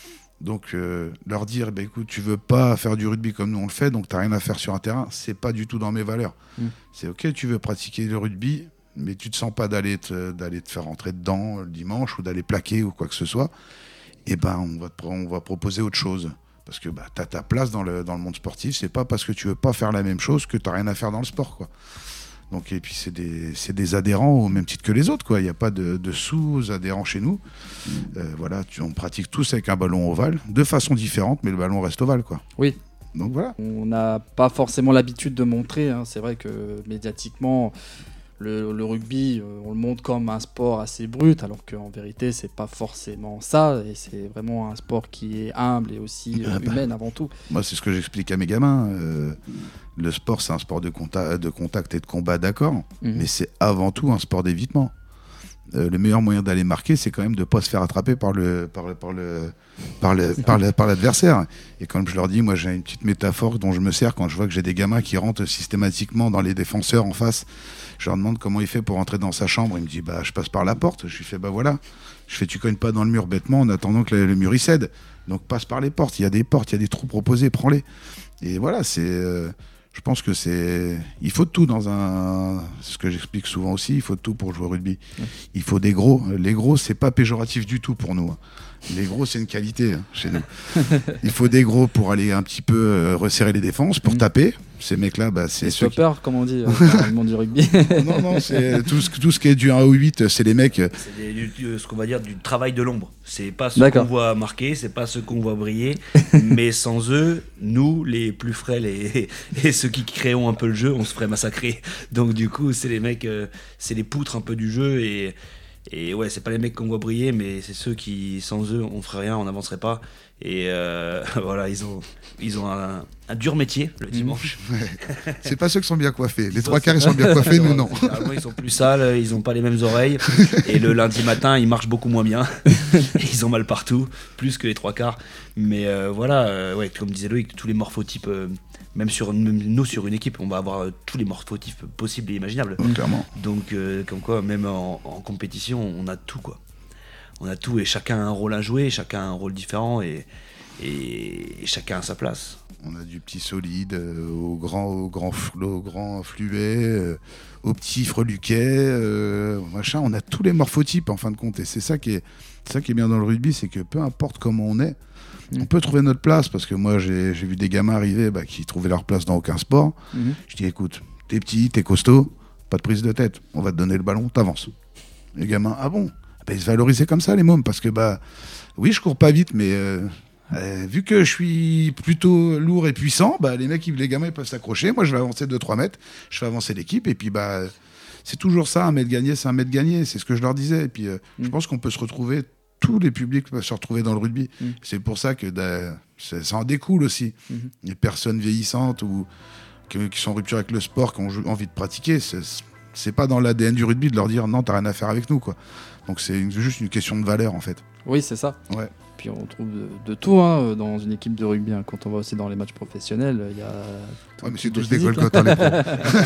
Speaker 5: Donc euh, leur dire, bah, écoute, tu veux pas faire du rugby comme nous on le fait, donc t'as rien à faire sur un terrain, c'est pas du tout dans mes valeurs. Mmh. C'est ok, tu veux pratiquer le rugby, mais tu te sens pas d'aller te, d'aller te faire rentrer dedans le dimanche ou d'aller plaquer ou quoi que ce soit. Et ben on va te, on va proposer autre chose. Parce que bah, t'as ta place dans le, dans le monde sportif, c'est pas parce que tu veux pas faire la même chose que t'as rien à faire dans le sport, quoi. Donc, et puis c'est des, c'est des adhérents au même titre que les autres, quoi. Il n'y a pas de, de sous-adhérents chez nous. Euh, voilà, tu, on pratique tous avec un ballon ovale, de façon différente, mais le ballon reste ovale, quoi.
Speaker 4: Oui.
Speaker 5: Donc voilà.
Speaker 4: On n'a pas forcément l'habitude de montrer, hein. C'est vrai que médiatiquement, le, le rugby, on le montre comme un sport assez brut, alors qu'en vérité, c'est pas forcément ça. Et c'est vraiment un sport qui est humble et aussi
Speaker 5: ah
Speaker 4: euh,
Speaker 5: bah,
Speaker 4: humain avant tout.
Speaker 5: Moi, c'est ce que j'explique à mes gamins. Euh, le sport, c'est un sport de, conta- de contact et de combat, d'accord, mmh. mais c'est avant tout un sport d'évitement. Euh, le meilleur moyen d'aller marquer, c'est quand même de ne pas se faire attraper par, le, par, le, par, le, par, le, par, le, par l'adversaire. Et comme je leur dis, moi j'ai une petite métaphore dont je me sers quand je vois que j'ai des gamins qui rentrent systématiquement dans les défenseurs en face. Je leur demande comment il fait pour rentrer dans sa chambre. Il me dit, bah, je passe par la porte. Je lui fais, bah voilà. Je fais, tu cognes pas dans le mur bêtement en attendant que le, le mur il cède. Donc passe par les portes. Il y a des portes, il y a des trous proposés, prends-les. Et voilà, c'est... Euh, je pense que c'est... Il faut de tout dans un... C'est ce que j'explique souvent aussi, il faut de tout pour jouer au rugby. Ouais. Il faut des gros. Les gros, c'est pas péjoratif du tout pour nous. Les gros, c'est une qualité hein, chez nous. Il faut des gros pour aller un petit peu euh, resserrer les défenses, pour mmh. taper. Ces mecs-là, bah, c'est
Speaker 4: les
Speaker 5: ceux
Speaker 4: stoppers, qui... comme on dit euh, dans le monde du rugby.
Speaker 5: Non, non, c'est tout ce, tout ce qui est du un au huit, c'est les mecs...
Speaker 6: C'est des, du, ce qu'on va dire du travail de l'ombre. C'est pas ceux D'accord. qu'on voit marquer, c'est pas ceux qu'on voit briller, mais sans eux, nous, les plus frêles et, et ceux qui créons un peu le jeu, on se ferait massacrer. Donc du coup, c'est les mecs, euh, c'est les poutres un peu du jeu et... Et ouais, c'est pas les mecs qu'on voit briller, mais c'est ceux qui, sans eux, on ferait rien, on n'avancerait pas. Et euh, voilà, ils ont, ils ont un, un dur métier le dimanche.
Speaker 5: Ouais. C'est pas ceux qui sont bien coiffés. Les trois quarts, ils sont bien coiffés, nous non.
Speaker 6: Généralement, ils sont plus sales, ils ont pas les mêmes oreilles. Et le lundi matin, ils marchent beaucoup moins bien. Ils ont mal partout, plus que les trois quarts. Mais euh, voilà, euh, ouais, comme disait Loïc, tous les morphotypes. Euh, Même, sur, même nous, sur une équipe, on va avoir euh, tous les morphotypes possibles et imaginables.
Speaker 5: Mmh, clairement.
Speaker 6: Donc, euh, comme quoi, même en, en compétition, on a tout, quoi. On a tout et chacun a un rôle à jouer, chacun a un rôle différent et, et, et chacun a sa place.
Speaker 5: On a du petit solide euh, au grand, au grand, au grand fluet, euh, au petit freluquet, euh, machin. On a tous les morphotypes en fin de compte. Et c'est ça qui est, c'est ça qui est bien dans le rugby, c'est que peu importe comment on est, on peut trouver notre place, parce que moi j'ai, j'ai vu des gamins arriver bah, qui trouvaient leur place dans aucun sport. Mmh. Je dis écoute, t'es petit, t'es costaud, pas de prise de tête, on va te donner le ballon, t'avances. Les gamins, ah bon, bah, ils se valorisaient comme ça les mômes, parce que bah oui je cours pas vite, mais euh, euh, vu que je suis plutôt lourd et puissant, bah, les mecs, les gamins ils peuvent s'accrocher, moi je vais avancer deux trois mètres, je fais avancer l'équipe, et puis bah c'est toujours ça, un mètre gagné, c'est un mètre gagné, c'est ce que je leur disais. Et puis euh, mmh. je pense qu'on peut se retrouver, tous les publics peuvent se retrouver dans le rugby. Mmh. C'est pour ça que bah, ça en découle aussi. Mmh. Les personnes vieillissantes ou qui, qui sont en rupture avec le sport, qui ont envie de pratiquer, c'est, c'est pas dans l'A D N du rugby de leur dire non, t'as rien à faire avec nous, quoi. Donc c'est une, juste une question de valeur en fait.
Speaker 4: Oui, c'est ça.
Speaker 5: Ouais.
Speaker 4: Puis on trouve de, de tout hein, dans une équipe de rugby. Hein. Quand on va aussi dans les matchs professionnels, il y a.
Speaker 5: Ouais, mais c'est tous des Golgoth hein, les pros.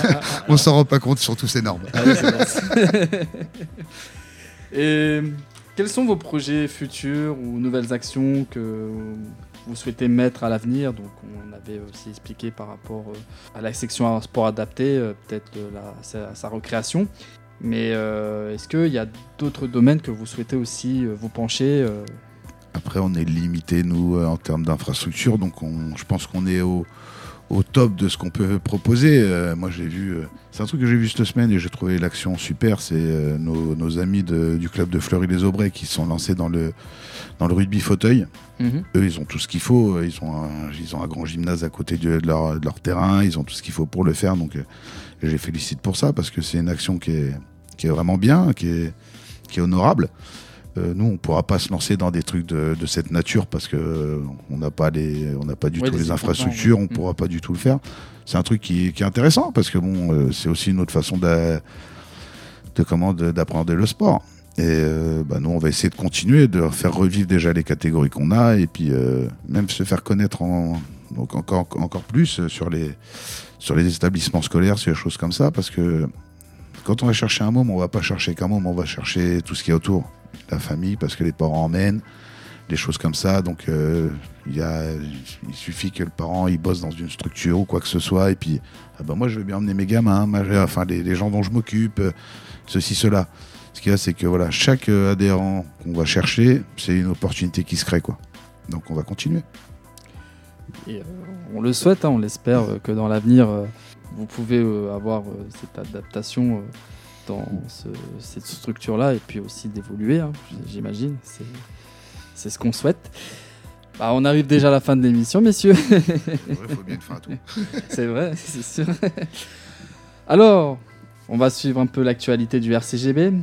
Speaker 5: On s'en rend pas compte, surtout c'est énorme.
Speaker 4: Ah oui, c'est Et quels sont vos projets futurs ou nouvelles actions que vous souhaitez mettre à l'avenir? Donc on avait aussi expliqué par rapport à la section sport adapté, peut-être la, sa, sa recréation. Mais euh, est-ce qu'il y a d'autres domaines que vous souhaitez aussi vous pencher euh...
Speaker 5: Après, on est limité, nous, en termes d'infrastructure. Donc, on, je pense qu'on est au, au top de ce qu'on peut proposer. Euh, moi, j'ai vu... Euh, c'est un truc que j'ai vu cette semaine et j'ai trouvé l'action super. C'est euh, nos, nos amis de, du club de Fleury-les-Aubrais qui sont lancés dans le, dans le rugby fauteuil. Mm-hmm. Eux, ils ont tout ce qu'il faut. Ils ont un, ils ont un grand gymnase à côté de, de, leur, de leur terrain. Ils ont tout ce qu'il faut pour le faire. Donc, euh, je les félicite pour ça parce que c'est une action qui est, qui est vraiment bien, qui est, qui est honorable. Euh, nous, on ne pourra pas se lancer dans des trucs de, de cette nature parce qu'on euh, n'a pas, les, on n'a pas du ouais, tout les infrastructures, ouais. on ne mmh. pourra pas du tout le faire. C'est un truc qui, qui est intéressant parce que bon, euh, c'est aussi une autre façon de, de, comment, de, d'apprendre le sport. Et euh, bah, nous, on va essayer de continuer, de faire revivre déjà les catégories qu'on a et puis euh, même se faire connaître en, donc encore, encore plus sur les, sur les établissements scolaires, sur les choses comme ça parce que quand on va chercher un môme, on va pas chercher qu'un môme, on va chercher tout ce qu'il y a autour, la famille, parce que les parents emmènent, des choses comme ça. Donc euh, il, y a, il suffit que le parent il bosse dans une structure ou quoi que ce soit, et puis ah ben moi je vais bien emmener mes gamins, ma, enfin les, les gens dont je m'occupe, euh, ceci, cela. Ce qu'il y a, c'est que voilà, chaque euh, adhérent qu'on va chercher, c'est une opportunité qui se crée, quoi. Donc on va continuer.
Speaker 4: Et euh, on le souhaite, hein, on l'espère euh, que dans l'avenir, euh, vous pouvez euh, avoir euh, cette adaptation euh, dans ce, cette structure-là et puis aussi d'évoluer, hein, j'imagine. C'est, c'est ce qu'on souhaite. Bah, on arrive déjà à la fin de l'émission, messieurs.
Speaker 5: Il faut bien une fin à tout.
Speaker 4: C'est vrai, c'est sûr. Alors, on va suivre un peu l'actualité du R C G B.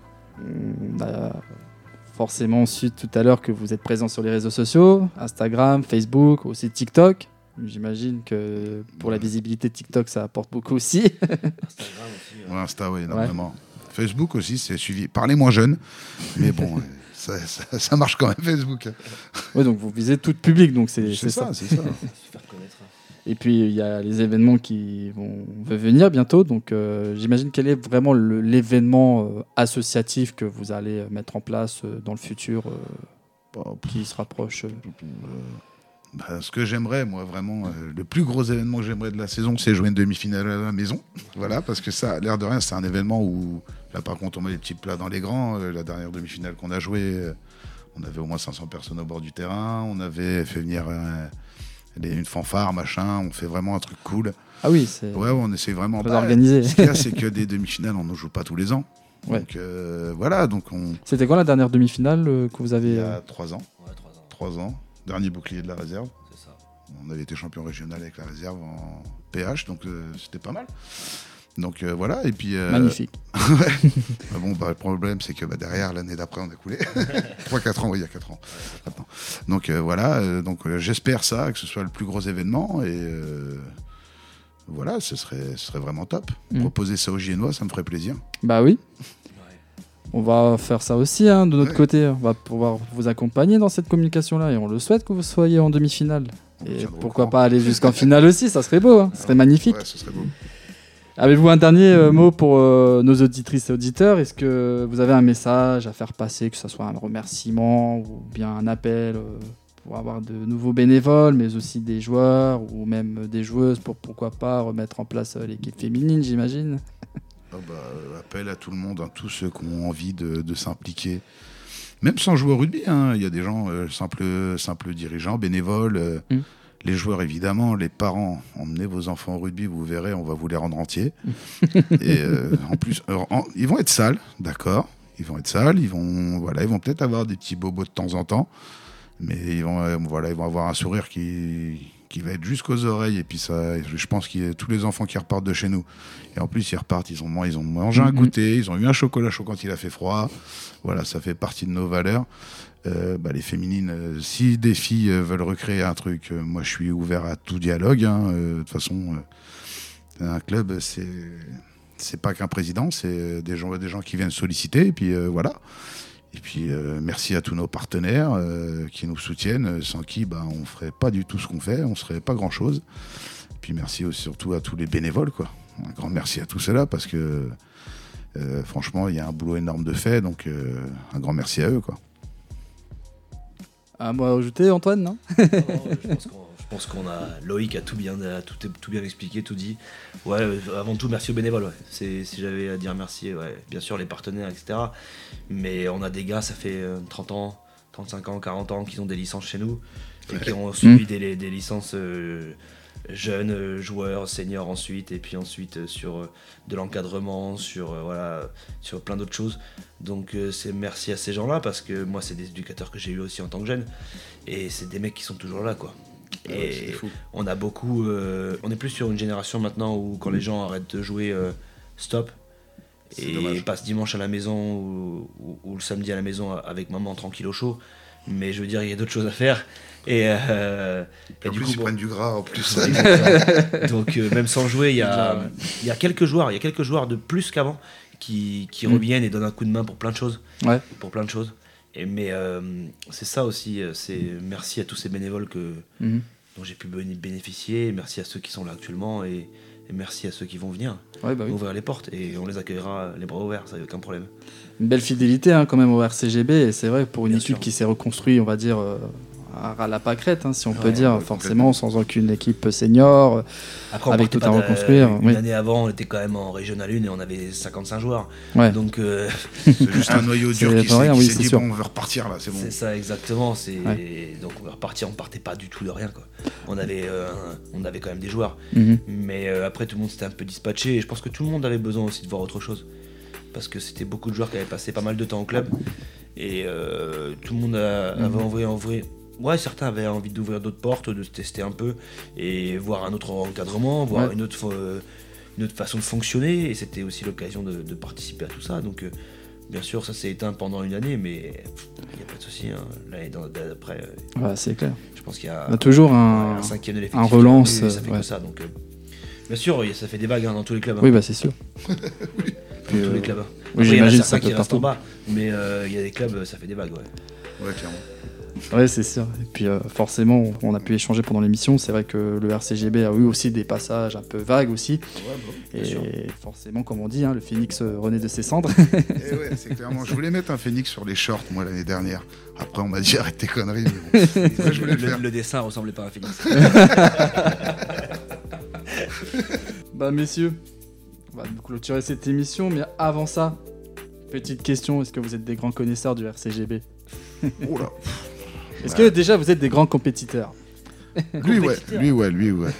Speaker 4: On a forcément su tout à l'heure que vous êtes présents sur les réseaux sociaux, Instagram, Facebook, aussi TikTok. J'imagine que pour la visibilité de TikTok, ça apporte beaucoup aussi.
Speaker 6: Instagram aussi.
Speaker 5: Ouais, Insta, oui, énormément. Ouais. Facebook aussi, c'est suivi. Parlez moins jeune, mais bon, ça, ça, ça marche quand même, Facebook.
Speaker 4: Oui, donc vous visez tout public, donc c'est,
Speaker 5: c'est,
Speaker 4: c'est
Speaker 5: ça,
Speaker 4: ça.
Speaker 5: C'est ça.
Speaker 4: Et puis il y a les événements qui vont venir bientôt, donc euh, j'imagine quel est vraiment le, l'événement euh, associatif que vous allez mettre en place euh, dans le futur, euh, bon, qui se rapproche. Euh...
Speaker 5: Bah, ce que j'aimerais, moi, vraiment, euh, le plus gros événement que j'aimerais de la saison, c'est jouer une demi-finale à la maison. Voilà, parce que ça, l'air de rien, c'est un événement où, là, par contre, on met les petits plats dans les grands. Euh, la dernière demi-finale qu'on a jouée, euh, on avait au moins cinq cents personnes au bord du terrain. On avait fait venir euh, les, une fanfare, machin. On fait vraiment un truc cool.
Speaker 4: Ah oui, c'est.
Speaker 5: Ouais, on essaie vraiment.
Speaker 4: Bah, organiser.
Speaker 5: Ce qu'il y a, c'est que des demi-finales, on ne joue pas tous les ans.
Speaker 4: Ouais.
Speaker 5: Donc euh, voilà, donc on.
Speaker 4: C'était quoi la dernière demi-finale euh, que vous avez
Speaker 5: Il y a trois ans.
Speaker 6: Ouais, trois ans.
Speaker 5: Trois ans. Dernier bouclier de la réserve.
Speaker 6: C'est ça.
Speaker 5: On avait été champion régional avec la réserve en P H, donc euh, c'était pas mal. Donc euh, voilà, et puis... Euh,
Speaker 4: Magnifique.
Speaker 5: ouais. bah, bon, bah, le problème, c'est que bah, derrière, l'année d'après, on a coulé. trois quatre ans, oui, il y a quatre ans. Maintenant. Donc euh, voilà, euh, donc, euh, j'espère ça, que ce soit le plus gros événement, et euh, voilà, ce serait, ce serait vraiment top. Mmh. Proposer ça aux Giennois, ça me ferait plaisir.
Speaker 4: Bah oui. On va faire ça aussi, hein, de notre ouais. côté. On va pouvoir vous accompagner dans cette communication-là, et on le souhaite que vous soyez en demi-finale. Et pourquoi pas aller jusqu'en finale aussi, ça serait beau, hein, ça serait magnifique.
Speaker 5: Ouais, ce serait beau.
Speaker 4: Avez-vous un dernier euh, mot pour euh, nos auditrices et auditeurs ? Est-ce que vous avez un message à faire passer, que ce soit un remerciement ou bien un appel euh, pour avoir de nouveaux bénévoles, mais aussi des joueurs ou même des joueuses pour pourquoi pas remettre en place euh, l'équipe féminine, j'imagine ?
Speaker 5: Oh bah, appel à tout le monde, hein, tous ceux qui ont envie de, de s'impliquer. Même sans jouer au rugby, hein, il y a des gens, euh, simples, simples dirigeants, bénévoles, euh, mmh. les joueurs évidemment, les parents. Emmenez vos enfants au rugby, vous verrez, on va vous les rendre entiers. Et euh, en plus, alors, en, ils vont être sales, d'accord. Ils vont être sales, ils vont, voilà, ils vont peut-être avoir des petits bobos de temps en temps, mais ils vont, euh, voilà, ils vont avoir un sourire qui... qui va être jusqu'aux oreilles, et puis ça, je pense qu'il y a tous les enfants qui repartent de chez nous. Et en plus, ils repartent, ils ont, ils ont mangé un goûter, ils ont eu un chocolat chaud quand il a fait froid. Voilà, ça fait partie de nos valeurs. Euh, bah, les féminines, euh, si des filles euh, veulent recréer un truc, euh, moi je suis ouvert à tout dialogue. Hein. Euh, de toute façon, euh, un club, c'est, c'est pas qu'un président, c'est des gens, des gens qui viennent solliciter, et puis euh, voilà. Et puis euh, merci à tous nos partenaires euh, qui nous soutiennent, sans qui bah, on ne ferait pas du tout ce qu'on fait, on ne serait pas grand-chose. Et puis merci aussi, surtout à tous les bénévoles, quoi. Un grand merci à tous ceux-là, parce que euh, franchement, il y a un boulot énorme de fait, donc euh, un grand merci à eux, quoi.
Speaker 4: Un mot à ajouter, Antoine, non,
Speaker 6: non, je pense qu'on, je pense qu'on a... Loïc a tout bien, a tout, tout bien expliqué, tout dit. Ouais, avant tout, merci aux bénévoles. Ouais. C'est, si j'avais à dire merci, ouais, bien sûr, les partenaires, et cetera. Mais on a des gars, ça fait trente ans, trente-cinq ans, quarante ans, qui ont des licences chez nous et qui ont suivi mmh. des, des licences euh, jeunes, euh, joueurs, seniors ensuite, et puis ensuite euh, sur euh, de l'encadrement, sur, euh, voilà, sur plein d'autres choses. Donc euh, c'est merci à ces gens-là, parce que moi, c'est des éducateurs que j'ai eu aussi en tant que jeune, et c'est des mecs qui sont toujours là, quoi. Et ouais, on a beaucoup, euh, on est plus sur une génération maintenant où quand les gens arrêtent de jouer, euh, stop. C'est et dommage. Passent dimanche à la maison ou, ou, ou le samedi à la maison avec maman tranquille au chaud. Mais je veux dire, il y a d'autres choses à faire. Et, euh,
Speaker 5: et, et du plus, coup, ils bon, prennent du gras en plus.
Speaker 6: Donc euh, même sans jouer, il y a, il y a quelques joueurs, il y a quelques joueurs de plus qu'avant qui, qui mmh. reviennent et donnent un coup de main pour plein de choses.
Speaker 4: Ouais.
Speaker 6: Pour plein de choses. Et, mais euh, c'est ça aussi, c'est merci à tous ces bénévoles que, mmh. dont j'ai pu bénéficier. Merci à ceux qui sont là actuellement. Et, Et merci à ceux qui vont venir
Speaker 4: Ouais, bah oui.
Speaker 6: ouvrir les portes et on les accueillera les bras ouverts, ça n'a aucun problème.
Speaker 4: Une belle fidélité hein, quand même au R C G B. Et c'est vrai, pour une
Speaker 6: Bien
Speaker 4: équipe
Speaker 6: sûr.
Speaker 4: qui s'est reconstruite, on va dire, euh, à la pâquerette, hein, si on
Speaker 6: Ouais,
Speaker 4: peut dire,
Speaker 5: ouais,
Speaker 4: forcément, sans aucune équipe senior.
Speaker 6: Après, on
Speaker 4: Avec
Speaker 6: partait
Speaker 4: tout à
Speaker 6: pas de-
Speaker 4: reconstruire,
Speaker 6: Une
Speaker 4: oui.
Speaker 6: année avant, on était quand même en Régional un et on avait cinquante-cinq joueurs.
Speaker 4: Ouais.
Speaker 6: Donc, euh,
Speaker 5: C'est juste un noyau dur
Speaker 4: C'est
Speaker 5: qui
Speaker 4: pas
Speaker 5: s'est
Speaker 4: rien,
Speaker 5: qui
Speaker 4: oui,
Speaker 5: s'est
Speaker 4: c'est
Speaker 5: dit,
Speaker 4: sûr.
Speaker 5: bon, on veut repartir là, c'est bon.
Speaker 6: c'est ça exactement. C'est...
Speaker 4: Ouais.
Speaker 6: Donc, on va repartir, on partait pas du tout de rien, quoi. On avait, euh, un- on avait quand même des joueurs.
Speaker 4: Mhm.
Speaker 6: Mais euh, après, tout le monde s'était un peu dispatché et je pense que tout le monde avait besoin aussi de voir autre chose. Parce que c'était beaucoup de joueurs qui avaient passé pas mal de temps au club. Et euh, tout le monde a- avait
Speaker 4: Mhm.
Speaker 6: envie, envie- Ouais, certains avaient envie d'ouvrir d'autres portes, de se tester un peu et voir un autre encadrement, voir
Speaker 4: Ouais.
Speaker 6: une, autre, euh, une autre façon de fonctionner. Et c'était aussi l'occasion de, de participer à tout ça. Donc, euh, bien sûr, ça s'est éteint pendant une année, mais il n'y a pas de souci. Hein. L'année d'après, euh,
Speaker 4: Ouais, c'est clair.
Speaker 6: je pense qu'il y a
Speaker 4: On a toujours
Speaker 6: ouais,
Speaker 4: un.
Speaker 6: un cinquième de
Speaker 4: un
Speaker 6: l'effectif.
Speaker 4: relance,
Speaker 6: qui est venu et ça fait
Speaker 4: ouais.
Speaker 6: que ça. Donc, euh, bien sûr, ça fait des vagues hein, dans tous les clubs. hein.
Speaker 4: Oui, bah c'est sûr.
Speaker 6: Dans tous
Speaker 4: euh,
Speaker 6: les clubs. hein.
Speaker 4: Oui,
Speaker 6: Après, il y en a
Speaker 4: j'imagine
Speaker 6: certains
Speaker 4: ça
Speaker 6: qui
Speaker 4: peut
Speaker 6: restent en
Speaker 4: partout.
Speaker 6: bas, mais euh, il y a des clubs, ça fait des vagues. Ouais.
Speaker 5: Ouais, clairement.
Speaker 4: Ouais, c'est sûr. Et puis euh, forcément, on a pu échanger pendant l'émission. C'est vrai que le R C G B a eu aussi des passages un peu vagues aussi.
Speaker 6: bien sûr.
Speaker 4: Et forcément, comme on dit, hein, le phénix euh, renaît de ses cendres.
Speaker 5: Et ouais, c'est clairement. Je voulais mettre un phénix sur les shorts, moi, l'année dernière. Après, on m'a dit arrête tes conneries. Mais bon. Moi, je voulais le
Speaker 6: le,
Speaker 5: faire.
Speaker 6: le dessin ressemblait pas à un phénix.
Speaker 4: Bah messieurs, on va clôturer cette émission. Mais avant ça, petite question. Est-ce que vous êtes des grands connaisseurs du R C G B?
Speaker 5: Oh là.
Speaker 4: Est-ce que déjà vous êtes des grands compétiteurs?
Speaker 5: Lui, ouais. Lui, ouais. Lui, ouais.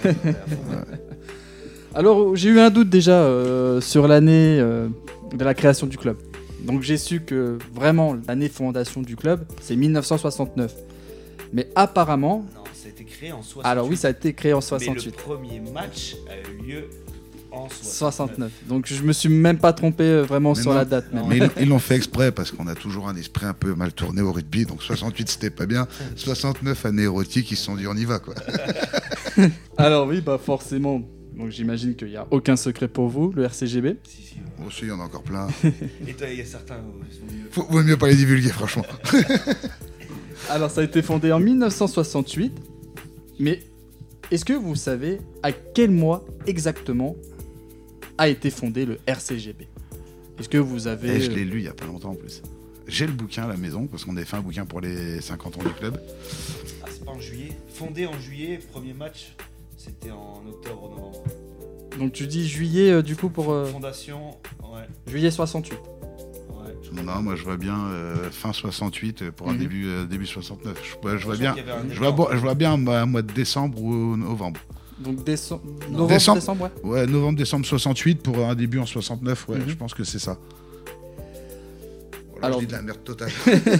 Speaker 4: Alors, j'ai eu un doute déjà euh, sur l'année euh, de la création du club. Donc, j'ai su que vraiment l'année fondation du club, c'est mille neuf cent soixante-neuf. Mais apparemment,
Speaker 6: Non, ça a été créé en soixante-huit.
Speaker 4: alors oui, ça a été créé en
Speaker 6: Mais
Speaker 4: soixante-huit.
Speaker 6: le premier match a eu lieu en soixante-neuf.
Speaker 4: soixante-neuf. Donc, je me suis même pas trompé euh, vraiment
Speaker 5: Mais
Speaker 4: sur
Speaker 5: non.
Speaker 4: la date. Même.
Speaker 5: Mais ils- ils l'ont fait exprès parce qu'on a toujours un esprit un peu mal tourné au rugby. Donc soixante-huit, c'était pas bien. soixante-neuf, année érotique, ils se sont dit on y va, quoi.
Speaker 4: Alors oui, bah forcément. Donc, j'imagine qu'il n'y a aucun secret pour vous, le R C G B.
Speaker 6: Si, si.
Speaker 5: Aussi, il y en a encore plein.
Speaker 6: Et toi, il y a certains où ils sont mieux.
Speaker 5: Faut, vaut mieux pas les divulguer, franchement.
Speaker 4: Alors, ça a été fondé en mille neuf cent soixante-huit. Mais est-ce que vous savez à quel mois exactement a été fondé le R C G B? Est-ce que vous avez...
Speaker 5: Et je l'ai lu il y a pas longtemps en plus. J'ai le bouquin à la maison parce qu'on avait fait un bouquin pour les cinquante ans du club.
Speaker 6: Ah, c'est pas en juillet. Fondé en juillet, premier match, c'était en octobre ou novembre.
Speaker 4: Donc tu dis juillet euh, du coup pour... euh,
Speaker 6: Fondation, ouais.
Speaker 4: juillet soixante-huit.
Speaker 6: ouais.
Speaker 5: Non, non, moi je vois bien euh, fin soixante-huit pour un
Speaker 4: Mhm.
Speaker 5: début, euh, début soixante-neuf. Je, ouais, je vois
Speaker 6: Je
Speaker 5: bien,
Speaker 6: pense qu'il y avait un
Speaker 5: je vois,
Speaker 6: écart.
Speaker 5: je vois bien un mois, un mois de décembre ou novembre.
Speaker 4: Donc déce-
Speaker 6: Non.
Speaker 4: novembre,
Speaker 5: Décembre.
Speaker 4: décembre, ouais.
Speaker 5: Ouais, novembre, décembre soixante-huit pour un début en soixante-neuf. Ouais,
Speaker 4: Mhm.
Speaker 5: je pense que c'est ça. Voilà,
Speaker 4: Alors-
Speaker 5: je dis de la merde totale.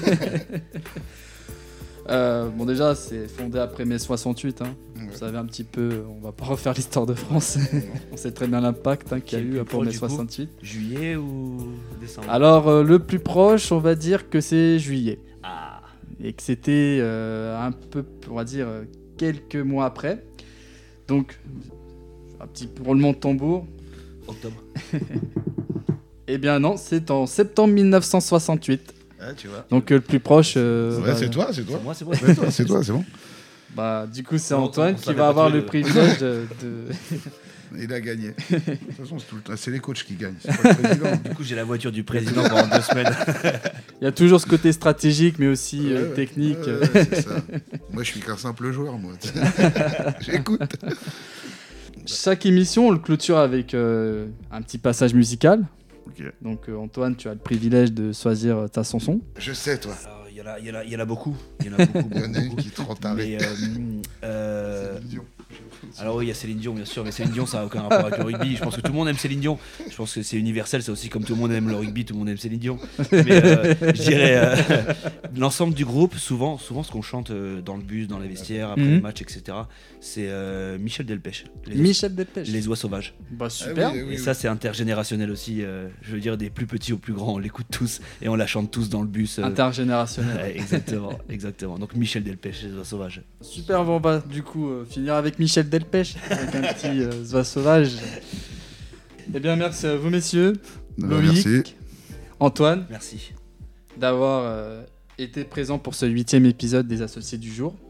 Speaker 4: Euh, bon déjà c'est fondé après mai soixante-huit. Hein.
Speaker 5: Ouais.
Speaker 4: Vous savez un petit peu, on va pas refaire l'histoire de France. On sait très bien l'impact hein, qu'il y a
Speaker 6: Qui est
Speaker 4: eu
Speaker 6: le plus
Speaker 4: pour
Speaker 6: proche,
Speaker 4: mai
Speaker 6: du coup
Speaker 4: soixante-huit.
Speaker 6: Juillet ou décembre?
Speaker 4: Alors euh, le plus proche, on va dire que c'est juillet.
Speaker 6: Ah,
Speaker 4: Et que c'était euh, un peu, on va dire, euh, quelques mois après. Donc, un petit roulement de tambour.
Speaker 6: octobre.
Speaker 4: Eh bien non, c'est en septembre mille neuf cent soixante-huit.
Speaker 5: Ouais, tu vois.
Speaker 4: Donc euh, le plus proche... euh,
Speaker 5: Ouais,
Speaker 4: bah,
Speaker 5: c'est toi, c'est toi.
Speaker 6: C'est moi, c'est moi.
Speaker 5: C'est toi, c'est toi, c'est bon.
Speaker 4: Bah, du coup, c'est
Speaker 6: On-
Speaker 4: Antoine
Speaker 6: on
Speaker 4: qui
Speaker 6: savait
Speaker 4: va
Speaker 6: pas
Speaker 4: avoir
Speaker 6: tous les
Speaker 4: le
Speaker 6: deux.
Speaker 4: privilège de... de-
Speaker 5: Il a gagné. De toute façon, c'est, tout le temps- c'est les coachs qui gagnent. C'est pas le président.
Speaker 6: Du coup, j'ai la voiture du président pendant deux semaines.
Speaker 4: Il y a toujours ce côté stratégique, mais aussi euh,
Speaker 5: Ouais, ouais.
Speaker 4: technique.
Speaker 5: Ouais, ouais, c'est ça. Moi, je suis qu'un simple joueur, moi. J'écoute.
Speaker 4: Chaque émission, on le clôture avec euh, un petit passage musical.
Speaker 5: Ok.
Speaker 4: Donc euh, Antoine, tu as le privilège de choisir euh, ta chanson.
Speaker 5: Je sais, toi.
Speaker 6: Alors, Il y, en a- il y, en a- il y en a beaucoup. Il y en a beaucoup.
Speaker 5: Il y en a
Speaker 6: beaucoup,
Speaker 5: une
Speaker 6: beaucoup.
Speaker 5: qui est trop tarée.
Speaker 6: Mais, euh, euh,
Speaker 5: C'est idiot.
Speaker 6: alors oui, il y a Céline Dion, bien sûr, mais Céline Dion, ça n'a aucun rapport avec le rugby. Je pense que tout le monde aime Céline Dion. Je pense que c'est universel, c'est aussi comme tout le monde aime le rugby, tout le monde aime Céline Dion. Mais euh, je dirais euh, l'ensemble du groupe, souvent, souvent ce qu'on chante euh, dans le bus, dans les vestiaires, après
Speaker 4: Mhm.
Speaker 6: les matchs, et cetera, c'est euh, Michel Delpech. Les, oies-
Speaker 4: Michel Delpech.
Speaker 6: les oies sauvages.
Speaker 4: Bah super.
Speaker 5: Ah oui, oui,
Speaker 6: Et ça, c'est intergénérationnel aussi. euh, je veux dire, des plus petits aux plus grands, on l'écoute tous et on la chante tous dans le bus. euh,
Speaker 4: Intergénérationnel.
Speaker 6: ouais, exactement, exactement. Donc Michel Delpech, les oies sauvages.
Speaker 4: Super, bon bah du coup euh, finir avec Michel Delpech avec un petit euh, oiseau sauvage. Eh bien merci à vous messieurs,
Speaker 5: Non,
Speaker 4: Loïc,
Speaker 5: merci.
Speaker 4: Antoine,
Speaker 6: Merci.
Speaker 4: d'avoir euh, été présent pour ce huitième épisode des Associés du jour.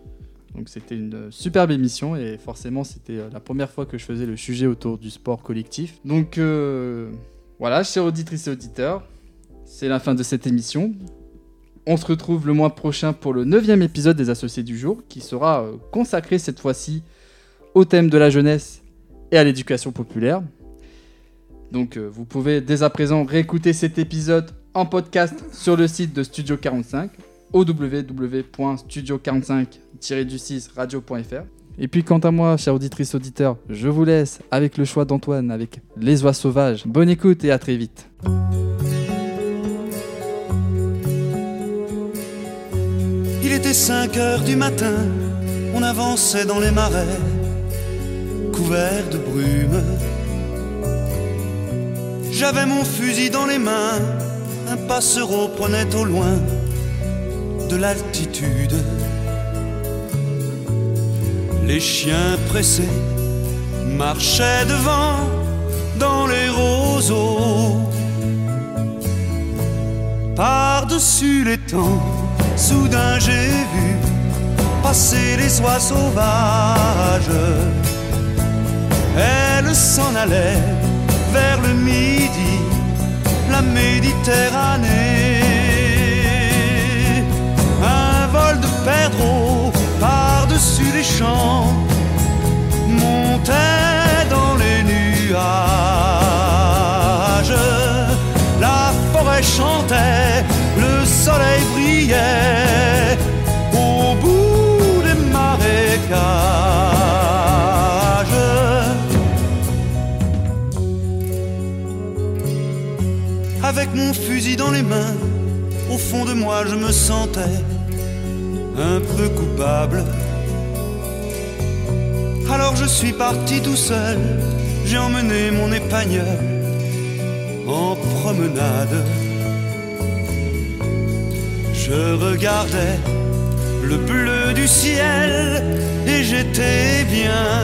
Speaker 4: Donc c'était une superbe émission et forcément c'était la première fois que je faisais le sujet autour du sport collectif. Donc euh, voilà, chères auditrices et auditeurs, c'est la fin de cette émission. On se retrouve le mois prochain pour le neuvième épisode des Associés du jour qui sera euh, consacré cette fois-ci au thème de la jeunesse et à l'éducation populaire. Donc euh, vous pouvez dès à présent réécouter cet épisode en podcast sur le site de Studio quarante-cinq au w w w point studio quarante-cinq tiret du six radio point f r. Et puis quant à moi, chers auditrices auditeurs, je vous laisse avec le choix d'Antoine avec Les Oies Sauvages. Bonne écoute et à très vite.
Speaker 3: Il était cinq heures du matin, on avançait dans les marais couverts de brume. J'avais mon fusil dans les mains, un passereau prenait au loin de l'altitude. Les chiens pressés marchaient devant dans les roseaux. Par-dessus les temps, soudain j'ai vu passer les oies sauvages. Elles s'en allaient vers le midi, la Méditerranée. Un vol de perdreaux par-dessus les champs montait dans les nuages. La forêt chantait, le soleil brillait au bout des marécages. Avec mon fusil dans les mains, au fond de moi je me sentais un peu coupable. Alors je suis parti tout seul, j'ai emmené mon épagneul en promenade. Je regardais le bleu du ciel et j'étais bien.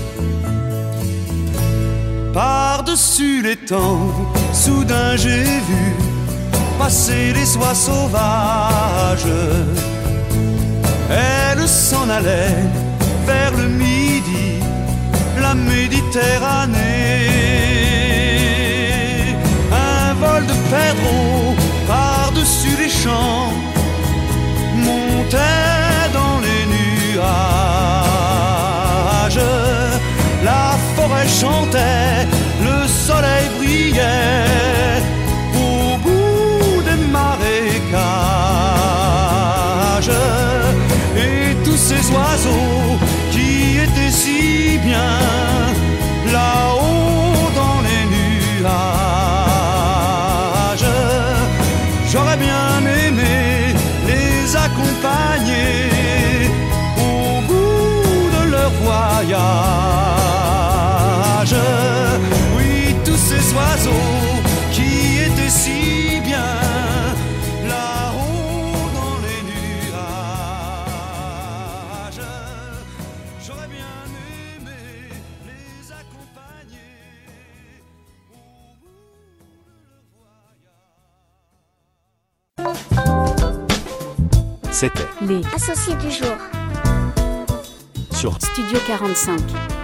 Speaker 3: Par-dessus les temps, soudain j'ai vu passer les oies sauvages. Elles s'en allaient vers le midi, la Méditerranée. Un vol de perdreaux par-dessus les champs montait dans les nuages. La forêt chantait, le soleil brillait au bout des marécages. Et tous ces oiseaux qui étaient si bien là-haut dans les nuages, j'aurais bien aimé les accompagner au bout de leur voyage. Oui, tous ces oiseaux qui étaient si bien là-haut dans les nuages, j'aurais bien aimé les accompagner au bout de leur voyage.
Speaker 2: C'était
Speaker 7: Les Associés du jour
Speaker 2: sur
Speaker 7: Studio quarante-cinq.